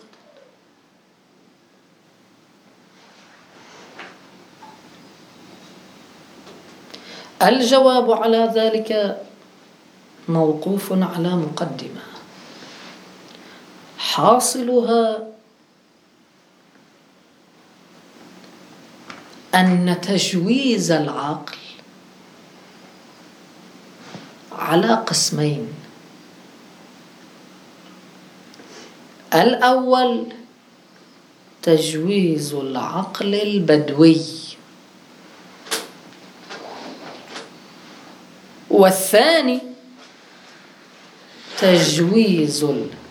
الجواب على ذلك موقوف على مقدمة حاصلها أن تجويز العقل على قسمين: الأول تجويز العقل البدوي، والثاني تجويز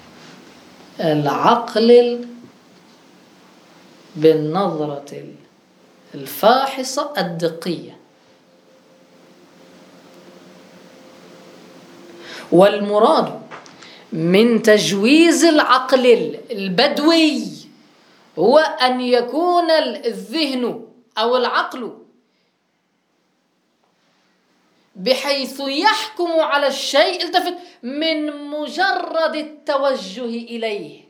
العقل بالنظرة الفاحصة الدقية. والمراد من تجويز العقل البدوي هو أن يكون الذهن أو العقل بحيث يحكم على الشيء، التفت، من مجرد التوجه إليه،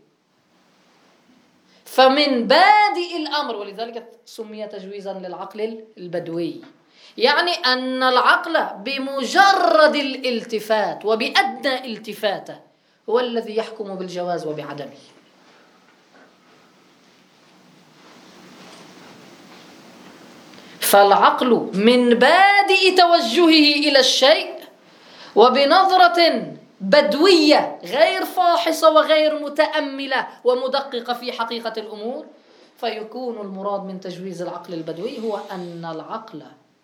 فمن بادئ الأمر، ولذلك سمي تجويزا للعقل البدوي، يعني أن العقل بمجرد الالتفات وبأدنى التفاته هو الذي يحكم بالجواز وبعدمه. فالعقل من بادئ توجهه إلى الشيء وبنظرة بدوية غير فاحصة وغير متأملة ومدققة في حقيقة الأمور، فيكون المراد من تجويز العقل البدوي هو أن العقل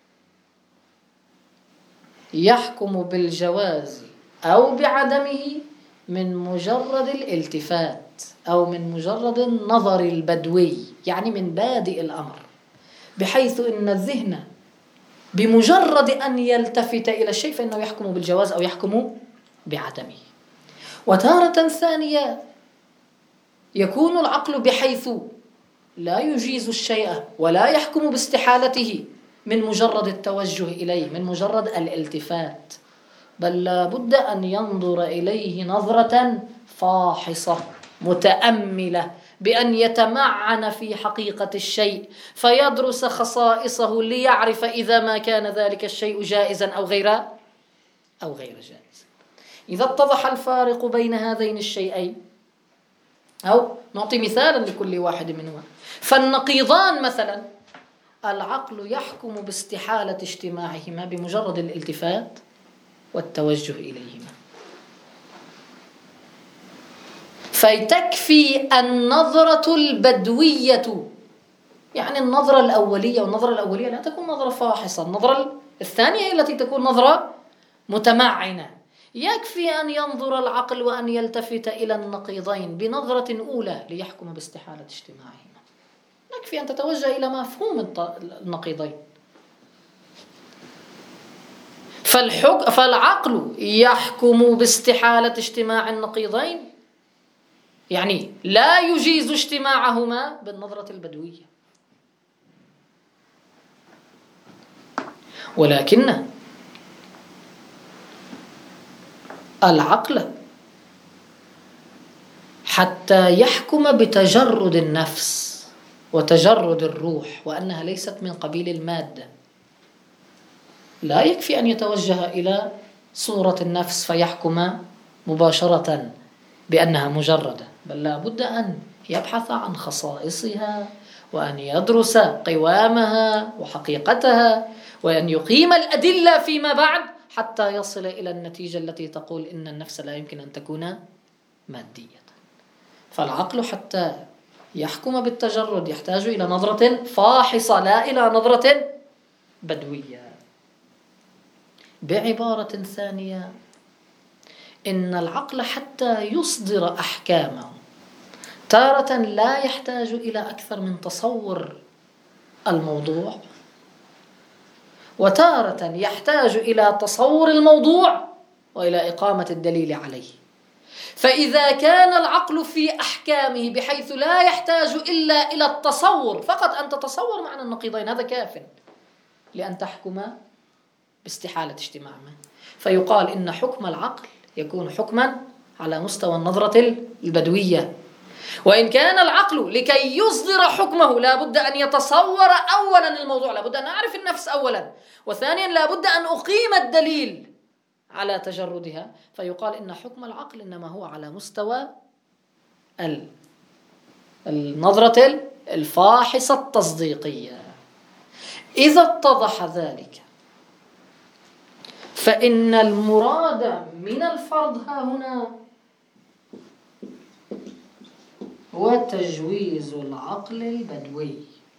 يحكم بالجواز أو بعدمه من مجرد الالتفات أو من مجرد النظر البدوي، يعني من بادئ الأمر، بحيث أن الذهن بمجرد أن يلتفت إلى الشيء فإنه يحكم بالجواز أو يحكم بعدمه. وتارة ثانية يكون العقل بحيث لا يجيز الشيء ولا يحكم باستحالته من مجرد التوجه إليه، من مجرد الالتفات، بل لا بد أن ينظر إليه نظرة فاحصة متأملة، بأن يتمعن في حقيقة الشيء فيدرس خصائصه ليعرف إذا ما كان ذلك الشيء جائزا أو غير جائز. إذا اتضح الفارق بين هذين الشيئين، أو نعطي مثالا لكل واحد منهما، فالنقيضان مثلا العقل يحكم باستحالة اجتماعهما بمجرد الالتفات والتوجه إليهما، فتكفي النظرة البدوية، يعني النظرة الأولية، والنظرة الأولية لا تكون نظرة فاحصة، النظرة الثانية هي التي تكون نظرة متمعنة. يكفي أن ينظر العقل وأن يلتفت إلى النقيضين بنظرة أولى ليحكم باستحالة اجتماعهما، يكفي أن تتوجه إلى مفهوم النقيضين. فالعقل يحكم باستحالة اجتماع النقيضين، يعني لا يجيز اجتماعهما بالنظرة البدوية، ولكن العقل حتى يحكم بتجرد النفس وتجرد الروح وأنها ليست من قبيل المادة، لا يكفي أن يتوجه إلى صورة النفس فيحكم مباشرة بأنها مجردة، بل لا بد أن يبحث عن خصائصها وأن يدرس قوامها وحقيقتها وأن يقيم الأدلة فيما بعد حتى يصل إلى النتيجة التي تقول إن النفس لا يمكن أن تكون مادية. فالعقل حتى يحكم بالتجرد يحتاج إلى نظرة فاحصة لا إلى نظرة بدوية. بعبارة ثانية، إن العقل حتى يصدر أحكامه تارة لا يحتاج إلى أكثر من تصور الموضوع، وتارة يحتاج إلى تصور الموضوع وإلى إقامة الدليل عليه. فإذا كان العقل في أحكامه بحيث لا يحتاج إلا إلى التصور فقط، أن تتصور معنى النقيضين، هذا كاف لأن تحكم باستحالة اجتماعهما. فيقال إن حكم العقل يكون حكما على مستوى النظرة البدوية. وإن كان العقل لكي يصدر حكمه لا بد أن يتصور أولا الموضوع، لا بد أن أعرف النفس أولا، وثانيا لا بد أن أقيم الدليل على تجردها، فيقال إن حكم العقل إنما هو على مستوى النظرة الفاحصة التصديقية. إذا اتضح ذلك فإن المراد من الفرض ها هنا هو تجويز العقل البدوي.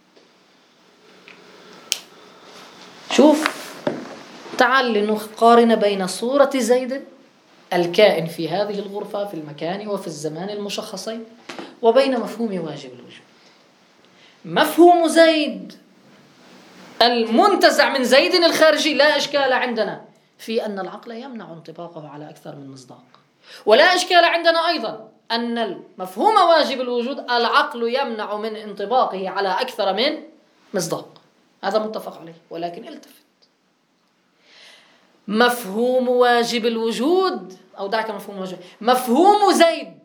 شوف، تعال لنقارن بين صورة زيد الكائن في هذه الغرفة في المكان وفي الزمان المشخصين وبين مفهوم واجب الوجود. مفهوم زيد المنتزع من زيد الخارجي لا إشكال عندنا في أن العقل يمنع انطباقه على أكثر من مصداق، ولا إشكال عندنا أيضا أن مفهوم واجب الوجود العقل يمنع من انطباقه على أكثر من مصداق، هذا متفق عليه. ولكن التفت، مفهوم واجب الوجود أو دعك مفهوم واجب، مفهوم زيد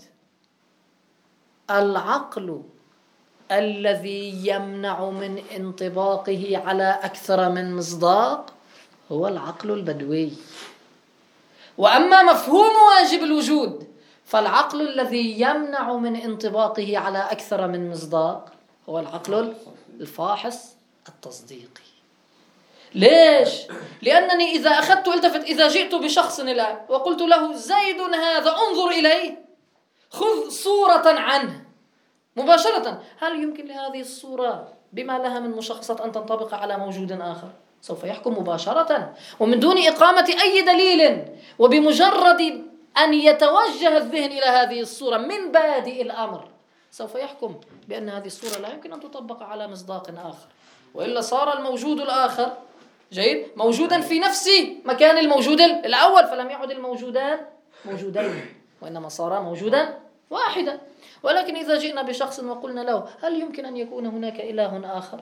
العقل الذي يمنع من انطباقه على أكثر من مصداق هو العقل البدوي. وأما مفهوم واجب الوجود فالعقل الذي يمنع من انطباقه على أكثر من مصداق هو العقل الفاحص التصديقي. ليش؟ لأنني إذا أخذت التفت، إذا جئت بشخص الآن وقلت له زيد هذا انظر إليه، خذ صورة عنه مباشرة، هل يمكن لهذه الصورة بما لها من مشخصات أن تنطبق على موجود آخر؟ سوف يحكم مباشرة ومن دون إقامة أي دليل، وبمجرد أن يتوجه الذهن إلى هذه الصورة من بادئ الأمر سوف يحكم بأن هذه الصورة لا يمكن أن تطبق على مصداق آخر، وإلا صار الموجود الآخر جيد موجودا في نفس مكان الموجود الأول، فلم يعد الموجودان موجودين وإنما صار موجودا واحدا. ولكن إذا جئنا بشخص وقلنا له هل يمكن أن يكون هناك إله آخر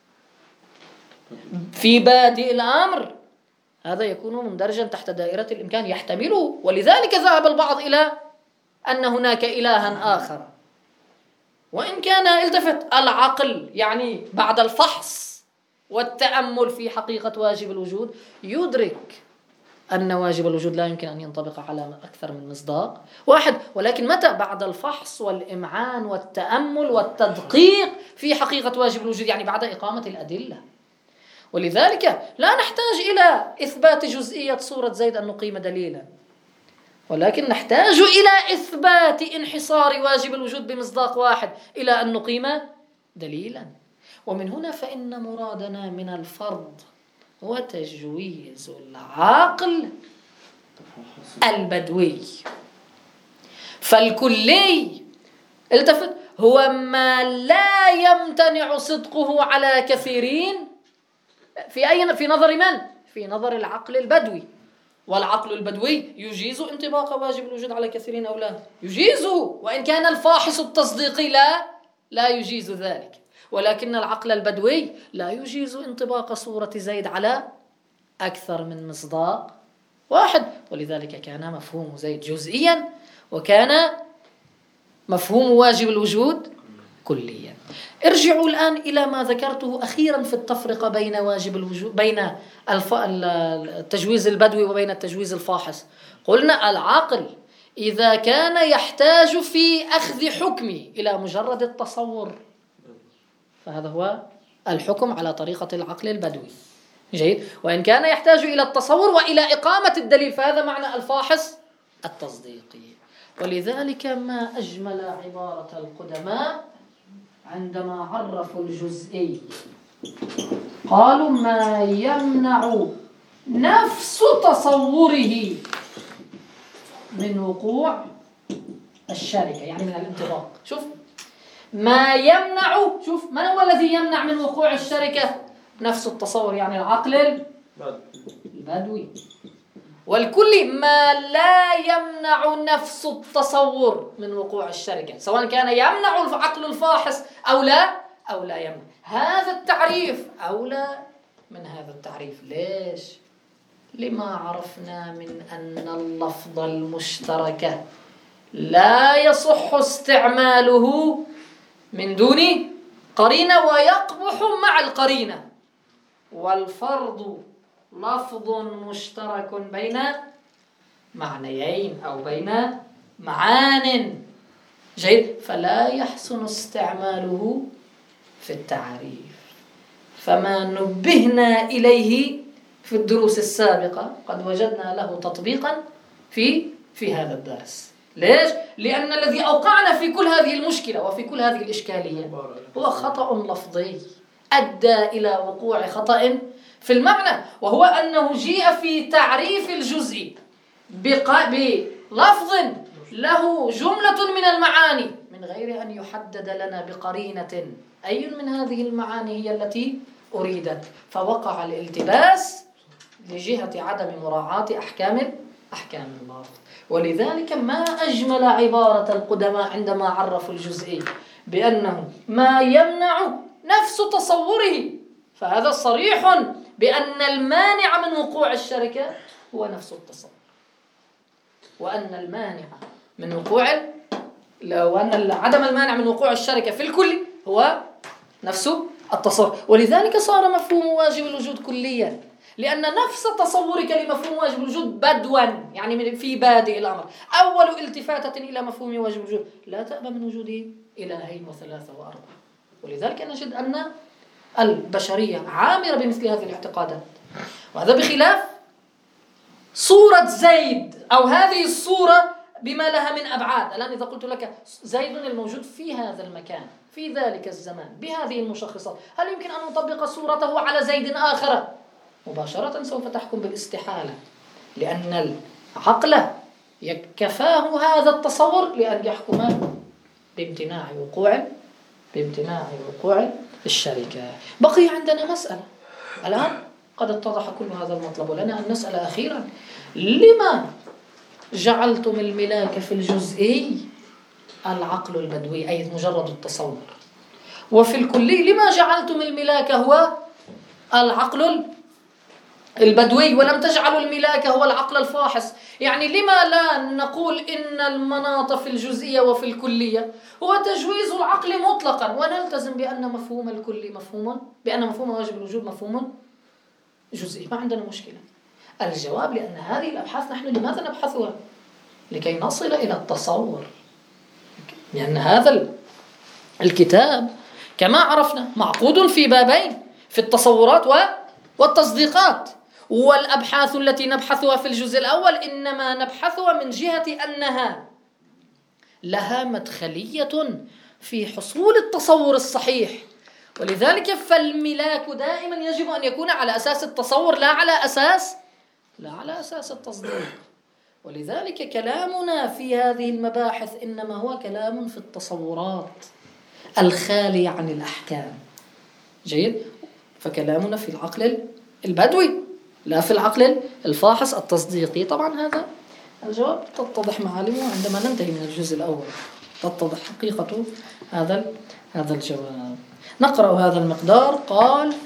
في بادئ الأمر، هذا يكون مندرجا تحت دائرة الإمكان يحتمله. ولذلك ذهب البعض إلى أن هناك إلها آخر، وإن كان التفت العقل يعني بعد الفحص والتأمل في حقيقة واجب الوجود يدرك أن واجب الوجود لا يمكن أن ينطبق على أكثر من مصداق واحد، ولكن متى؟ بعد الفحص والإمعان والتأمل والتدقيق في حقيقة واجب الوجود، يعني بعد إقامة الأدلة. ولذلك لا نحتاج إلى إثبات جزئية صورة زيد أن نقيم دليلا، ولكن نحتاج إلى إثبات انحصار واجب الوجود بمصداق واحد إلى أن نقيم دليلا. ومن هنا فإن مرادنا من الفرض هو تجويز العقل البدوي. فالكلي التفت هو ما لا يمتنع صدقه على كثيرين في نظر من؟ في نظر العقل البدوي. والعقل البدوي يجيز انطباق واجب الوجود على كثيرين أو لا يجيزه، وإن كان الفاحص التصديقي لا يجيز ذلك. ولكن العقل البدوي لا يجيز انطباق صورة زيد على أكثر من مصداق واحد، ولذلك كان مفهوم زيد جزئيا وكان مفهوم واجب الوجود كليا. ارجعوا الآن إلى ما ذكرته أخيرا في التفرقة بين واجب الوجود، بين التجويز البدوي وبين التجويز الفاحص. قلنا العقل إذا كان يحتاج في أخذ حكمه إلى مجرد التصور فهذا هو الحكم على طريقة العقل البدوي، جيد. وإن كان يحتاج إلى التصور وإلى إقامة الدليل فهذا معنى الفاحص التصديقي. ولذلك ما أجمل عبارة القدماء عندما عرفوا الجزئي قالوا ما يمنع نفس تصوره من وقوع الشركة، يعني من الانطباق. شوف ما يمنع، شوف من هو الذي يمنع من وقوع الشركة؟ نفس التصور، يعني العقل البدوي. والكل ما لا يمنع نفس التصور من وقوع الشركة، سواء كان يمنع العقل الفاحص أو لا يمنع. هذا التعريف أولى من هذا التعريف. ليش؟ لما عرفنا من أن اللفظ المشترك لا يصح استعماله من دون قرينة ويقبح مع القرينة، والفرض لفظ مشترك بين معنيين أو بين معان. جيد، فلا يحسن استعماله في التعريف. فما نبهنا إليه في الدروس السابقة قد وجدنا له تطبيقا في هذا الدرس. ليش؟ لأن الذي أوقعنا في كل هذه المشكلة وفي كل هذه الإشكالية هو خطأ لفظي أدى إلى وقوع خطأ في المعنى، وهو أنه جيء في تعريف الجزء بلفظ له جملة من المعاني من غير أن يحدد لنا بقرينة أي من هذه المعاني هي التي أريدت، فوقع الالتباس لجهة عدم مراعاة أحكام اللفظ. ولذلك ما أجمل عبارة القدماء عندما عرفوا الجزئي بأنه ما يمنع نفس تصوره، فهذا صريح بأن المانع من وقوع الشركة هو نفس التصور، وأن المانع من وقوع وأن عدم المانع من وقوع الشركة في الكل هو نفس التصور. ولذلك صار مفهوم واجب الوجود كليا، لأن نفس تصورك لمفهوم واجب الوجود بدوا، يعني في بادئ الأمر أول التفاتة إلى مفهوم واجب الوجود لا تأبى من وجود إلهين وثلاثة وأربعة. ولذلك نجد أن البشرية عامرة بمثل هذه الاعتقادات، وهذا بخلاف صورة زيد أو هذه الصورة بما لها من أبعاد. الآن إذا قلت لك زيد الموجود في هذا المكان في ذلك الزمان بهذه المشخصات، هل يمكن أن نطبق صورته على زيد آخر؟ مباشرة سوف تحكم بالاستحالة، لأن العقل يكفاه هذا التصور لأن يحكم بامتناع وقوع الشركة. بقي عندنا مسألة الآن قد اتضح كل هذا المطلب، ولنا أن نسأل أخيرا: لما جعلتم الملاك في الجزئي العقل البدوي أي مجرد التصور، وفي الكلي لما جعلتم الملاك هو العقل البدوي ولم تجعلوا الملاك هو العقل الفاحص؟ يعني لما لا نقول إن المناط في الجزئية وفي الكلية هو تجويز العقل مطلقا، ونلتزم بأن مفهوم الكلي بأن مفهوم واجب الوجود مفهوم جزئي؟ ما عندنا مشكلة. الجواب: لأن هذه الأبحاث نحن لماذا نبحثها؟ لكي نصل إلى التصور، لأن هذا الكتاب كما عرفنا معقود في بابين: في التصورات والتصديقات. والأبحاث التي نبحثها في الجزء الأول إنما نبحثها من جهة أنها لها مدخلية في حصول التصور الصحيح. ولذلك فالملاك دائما يجب أن يكون على أساس التصور لا على أساس التصديق. ولذلك كلامنا في هذه المباحث إنما هو كلام في التصورات الخالية عن الأحكام. جيد؟ فكلامنا في العقل البدوي لا في العقل الفاحص التصديقي. طبعا هذا الجواب تتضح معالمه عندما ننتهي من الجزء الأول، تتضح حقيقة هذا الجواب. نقرأ هذا المقدار. قال: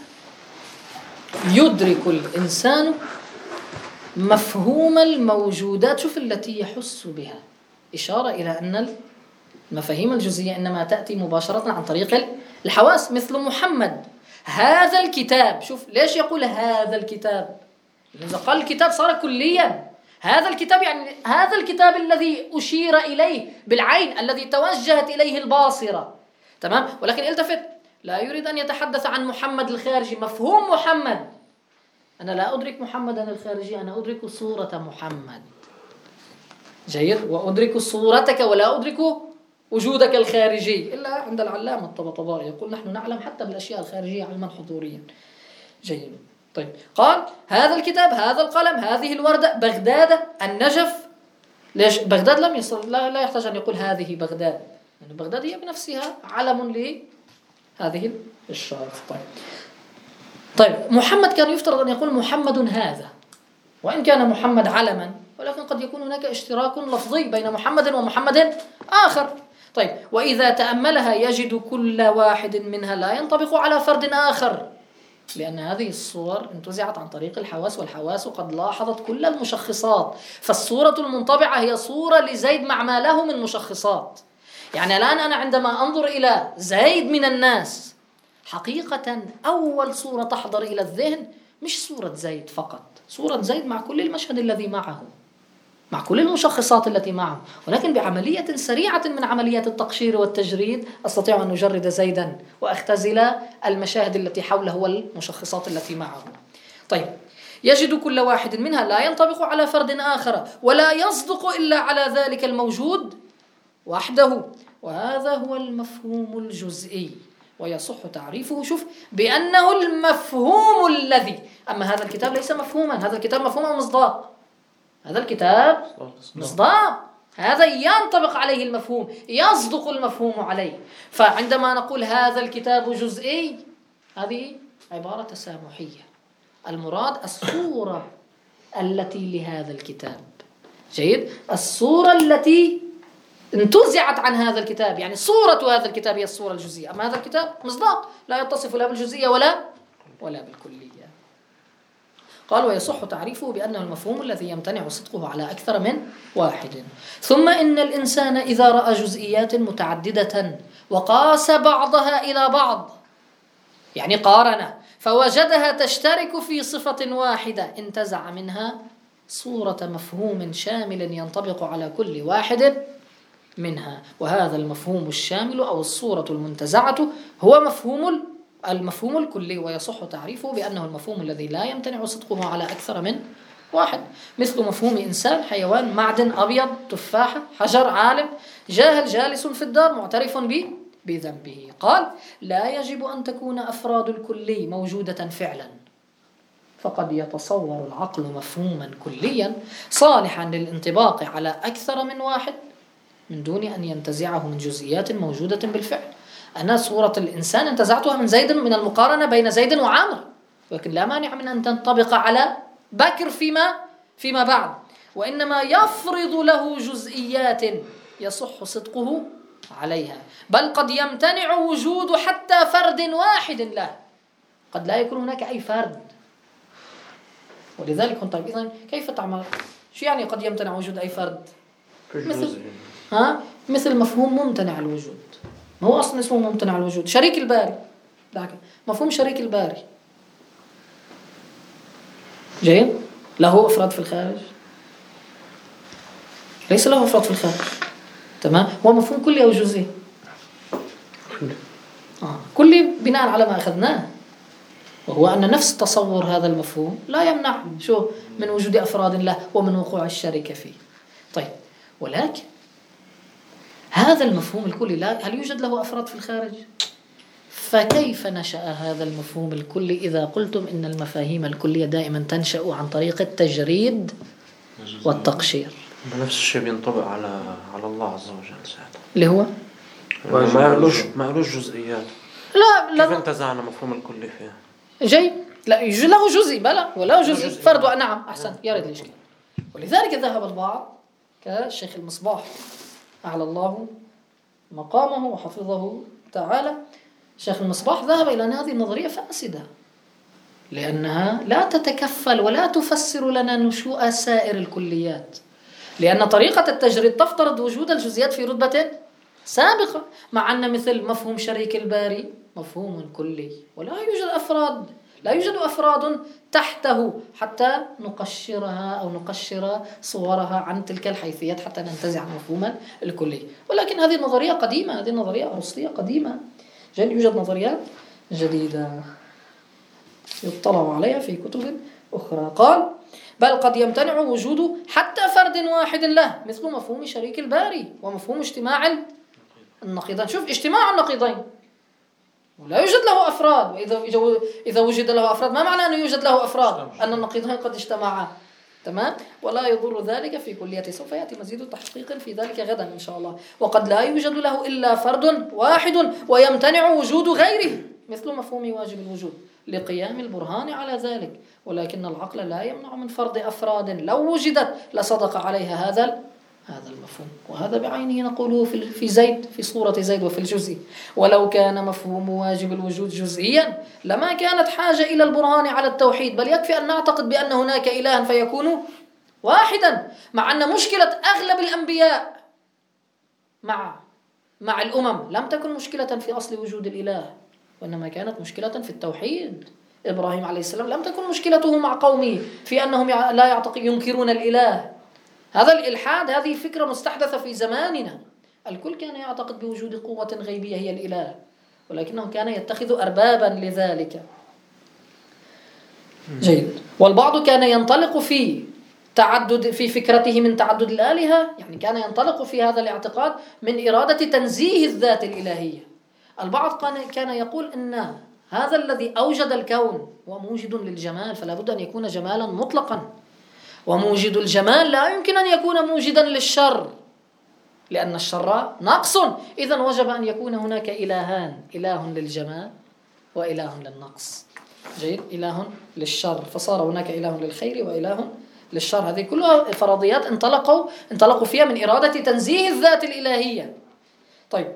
يدرك الإنسان مفهوم الموجودات، شوف التي يحس بها، إشارة إلى أن المفاهيم الجزئية إنما تأتي مباشرة عن طريق الحواس، مثل محمد هذا الكتاب. شوف ليش يقول هذا الكتاب؟ إذا قال الكتاب صار كليا. هذا الكتاب يعني هذا الكتاب الذي أشير إليه بالعين، الذي توجهت إليه الباصرة، تمام؟ ولكن التفت، لا يريد أن يتحدث عن محمد الخارجي، مفهوم محمد. أنا لا أدرك محمدا الخارجي، أنا أدرك صورة محمد. جيد؟ وأدرك صورتك ولا أدرك وجودك الخارجي، إلا عند العلامة الطبطبائي يقول نحن نعلم حتى بالأشياء الخارجية علما حضوريا. جيد. طيب، قال هذا الكتاب، هذا القلم، هذه الوردة، بغداد، النجف. ليش بغداد لم يصل؟ لا يحتاج أن يقول هذه بغداد، يعني بغداد هي بنفسها علم لهذه الشرف. طيب محمد كان يفترض أن يقول محمد هذا، وإن كان محمد علما، ولكن قد يكون هناك اشتراك لفظي بين محمد ومحمد آخر. طيب، وإذا تأملها يجد كل واحد منها لا ينطبق على فرد آخر، لأن هذه الصور انتزعت عن طريق الحواس، والحواس قد لاحظت كل المشخصات، فالصورة المنطبعة هي صورة لزيد مع ما له من مشخصات. يعني الآن أنا عندما أنظر إلى زيد من الناس، حقيقة أول صورة تحضر إلى الذهن مش صورة زيد فقط، صورة زيد مع كل المشهد الذي معه، مع كل المشخصات التي معه، ولكن بعملية سريعة من عمليات التقشير والتجريد أستطيع أن أجرد زيدا وأختزل المشاهد التي حوله والمشخصات التي معه. طيب، يجد كل واحد منها لا ينطبق على فرد آخر، ولا يصدق إلا على ذلك الموجود وحده، وهذا هو المفهوم الجزئي، ويصح تعريفه شوف بأنه المفهوم الذي، أما هذا الكتاب ليس مفهوما، هذا الكتاب مفهوم أو مصداق؟ هذا الكتاب مصداق، هذا ينطبق عليه المفهوم، يصدق المفهوم عليه. فعندما نقول هذا الكتاب جزئي، هذه عبارة تسامحية، المراد الصورة التي لهذا الكتاب. جيد، الصورة التي انتزعت عن هذا الكتاب، يعني صورة هذا الكتاب هي الصورة الجزئية، أما هذا الكتاب مصداق لا يتصف لا بالجزئية ولا بالكلية. قال ويصح تعريفه بأنه المفهوم الذي يمتنع صدقه على أكثر من واحد. ثم إن الإنسان إذا رأى جزئيات متعددة وقاس بعضها إلى بعض، يعني قارن فوجدها تشترك في صفة واحدة، انتزع منها صورة مفهوم شامل ينطبق على كل واحد منها، وهذا المفهوم الشامل أو الصورة المنتزعة هو المفهوم الكلي. ويصح تعريفه بأنه المفهوم الذي لا يمتنع صدقه على أكثر من واحد، مثل مفهوم إنسان، حيوان، معدن، أبيض، تفاحة، حجر، عالم، جاهل جالس في الدار معترف بذنبه. قال لا يجب أن تكون أفراد الكلي موجودة فعلا، فقد يتصور العقل مفهوما كليا صالحا للانطباق على أكثر من واحد من دون أن ينتزعه من جزئيات موجودة بالفعل. أنا صورة الإنسان انتزعتها من زيد من المقارنة بين زيد وعامر، ولكن لا مانع من أن تنطبق على بكر فيما بعد، وإنما يفرض له جزئيات يصح صدقه عليها، بل قد يمتنع وجود حتى فرد واحد له، قد لا يكون هناك أي فرد. ولذلك طيب إذن كيف تعمل؟ شو يعني قد يمتنع وجود أي فرد؟ مثل مفهوم ممتنع الوجود، ما هو أصلا اسمه ممتنع الوجود؟ شريك الباري، مفهوم شريك الباري جيد، له أفراد في الخارج؟ ليس له أفراد في الخارج، تمام؟ هو مفهوم كلي أو جزئي؟ كلي بناء على ما أخذناه، وهو أن نفس تصور هذا المفهوم لا يمنع من وجود أفراد له ومن وقوع الشركة فيه. طيب، ولكن هذا المفهوم الكلي هل يوجد له أفراد في الخارج؟ فكيف نشأ هذا المفهوم الكلي إذا قلتم إن المفاهيم الكلية دائما تنشأ عن طريق التجريد والتقشير؟ نفس الشيء بينطبق على الله عز وجل ساعتها، اللي هو ما يعلوش جزئيات. لا كيف انتزعنا مفهوم الكلي فيها؟ جيد، لا يوجد له جزء، بلا ولا جزء فرد، نعم أحسن، يرد الإشكال. ولذلك ذهب البعض كالشيخ المصباح أعلى الله مقامه وحفظه تعالى، الشيخ المصباح ذهب إلى أن هذه النظرية فاسدة، لأنها لا تتكفل ولا تفسر لنا نشوء سائر الكليات، لأن طريقة التجريد تفترض وجود الجزئيات في رتبة سابقة، مع أن مثل مفهوم شريك الباري مفهوم كلي ولا يوجد أفراد تحته حتى نقشرها أو نقشر صورها عن تلك الحيثيات حتى ننتزع مفهوما الكلي. ولكن هذه النظرية قديمة، هذه النظرية أرسطية قديمة، يوجد نظريات جديدة يطلع عليها في كتب أخرى. قال بل قد يمتنع وجود حتى فرد واحد له، مثل مفهوم شريك الباري ومفهوم اجتماع النقيضين. شوف اجتماع النقيضين ولا يوجد له أفراد، وإذا وجد له أفراد ما معنى أنه يوجد له أفراد؟ أن النقيضين قد اجتمعا. تمام؟ ولا يضر ذلك في كليته. سوف يأتي مزيد تحقيق في ذلك غدا إن شاء الله. وقد لا يوجد له إلا فرد واحد ويمتنع وجود غيره، مثل مفهوم واجب الوجود لقيام البرهان على ذلك، ولكن العقل لا يمنع من فرض أفراد لو وجدت لصدق عليها هذا المفهوم. وهذا بعينه نقوله في زيد، في صورة زيد وفي الجزء. ولو كان مفهوم واجب الوجود جزئيا لما كانت حاجة إلى البرهان على التوحيد، بل يكفي أن نعتقد بأن هناك إلها فيكون واحدا، مع أن مشكلة أغلب الأنبياء مع الأمم لم تكن مشكلة في أصل وجود الإله، وإنما كانت مشكلة في التوحيد. إبراهيم عليه السلام لم تكن مشكلته مع قومه في أنهم لا ينكرون الإله. هذا الإلحاد هذه فكرة مستحدثة في زماننا. الكل كان يعتقد بوجود قوة غيبية هي الإله، ولكنه كان يتخذ أربابا لذلك. جيد. والبعض كان ينطلق في فكرته من تعدد الآلهة، يعني كان ينطلق في هذا الاعتقاد من إرادة تنزيه الذات الإلهية. البعض كان يقول إن هذا الذي أوجد الكون وموجد للجمال فلا بد أن يكون جمالا مطلقا، وموجد الجمال لا يمكن أن يكون موجدا للشر لأن الشر نقص، إذن وجب أن يكون هناك إلهان، إله للجمال وإله للنقص. جيد. إله للشر، فصار هناك إله للخير وإله للشر. هذه كلها فرضيات انطلقوا فيها من إرادة تنزيه الذات الإلهية. طيب،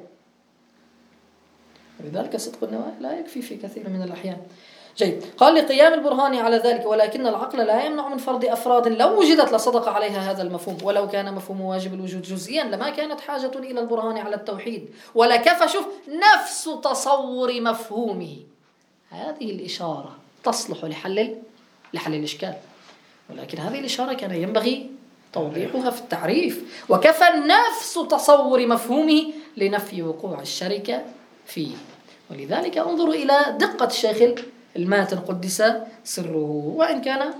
لذلك صدق النوايا لا يكفي في كثير من الأحيان. جيد. قال لقيام البرهان على ذلك، ولكن العقل لا يمنع من فرض أفراد لو وجدت لصدق عليها هذا المفهوم. ولو كان مفهوم واجب الوجود جزئيا لما كانت حاجة إلى البرهان على التوحيد، ولكفى شوف نفس تصور مفهومه. هذه الإشارة تصلح لحل الإشكال، ولكن هذه الإشارة كان ينبغي توضيحها في التعريف. وكفى نفس تصور مفهومه لنفي وقوع الشركة فيه. ولذلك انظروا إلى دقة الشيخ الماتن قدس سره، وإن كان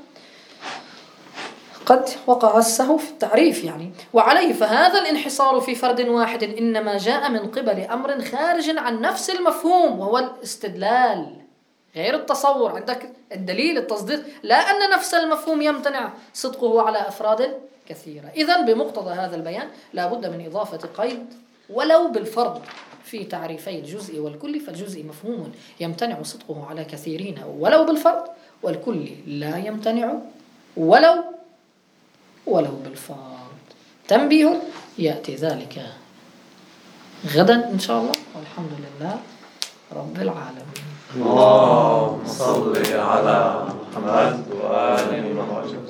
قد وقع السهو في التعريف يعني. وعليه فهذا الانحصار في فرد واحد إنما جاء من قبل أمر خارج عن نفس المفهوم، وهو الاستدلال غير التصور. عندك الدليل التصديق، لا أن نفس المفهوم يمتنع صدقه على أفراد كثيرة. إذن بمقتضى هذا البيان لا بد من إضافة قيد ولو بالفرض في تعريفي الجزء والكل. فالجزء مفهوم يمتنع صدقه على كثيرين ولو بالفرض، والكل لا يمتنع ولو بالفرض. تنبيه يأتي ذلك غدا إن شاء الله، والحمد لله رب العالمين. اللهم صل على محمد وآل محمد.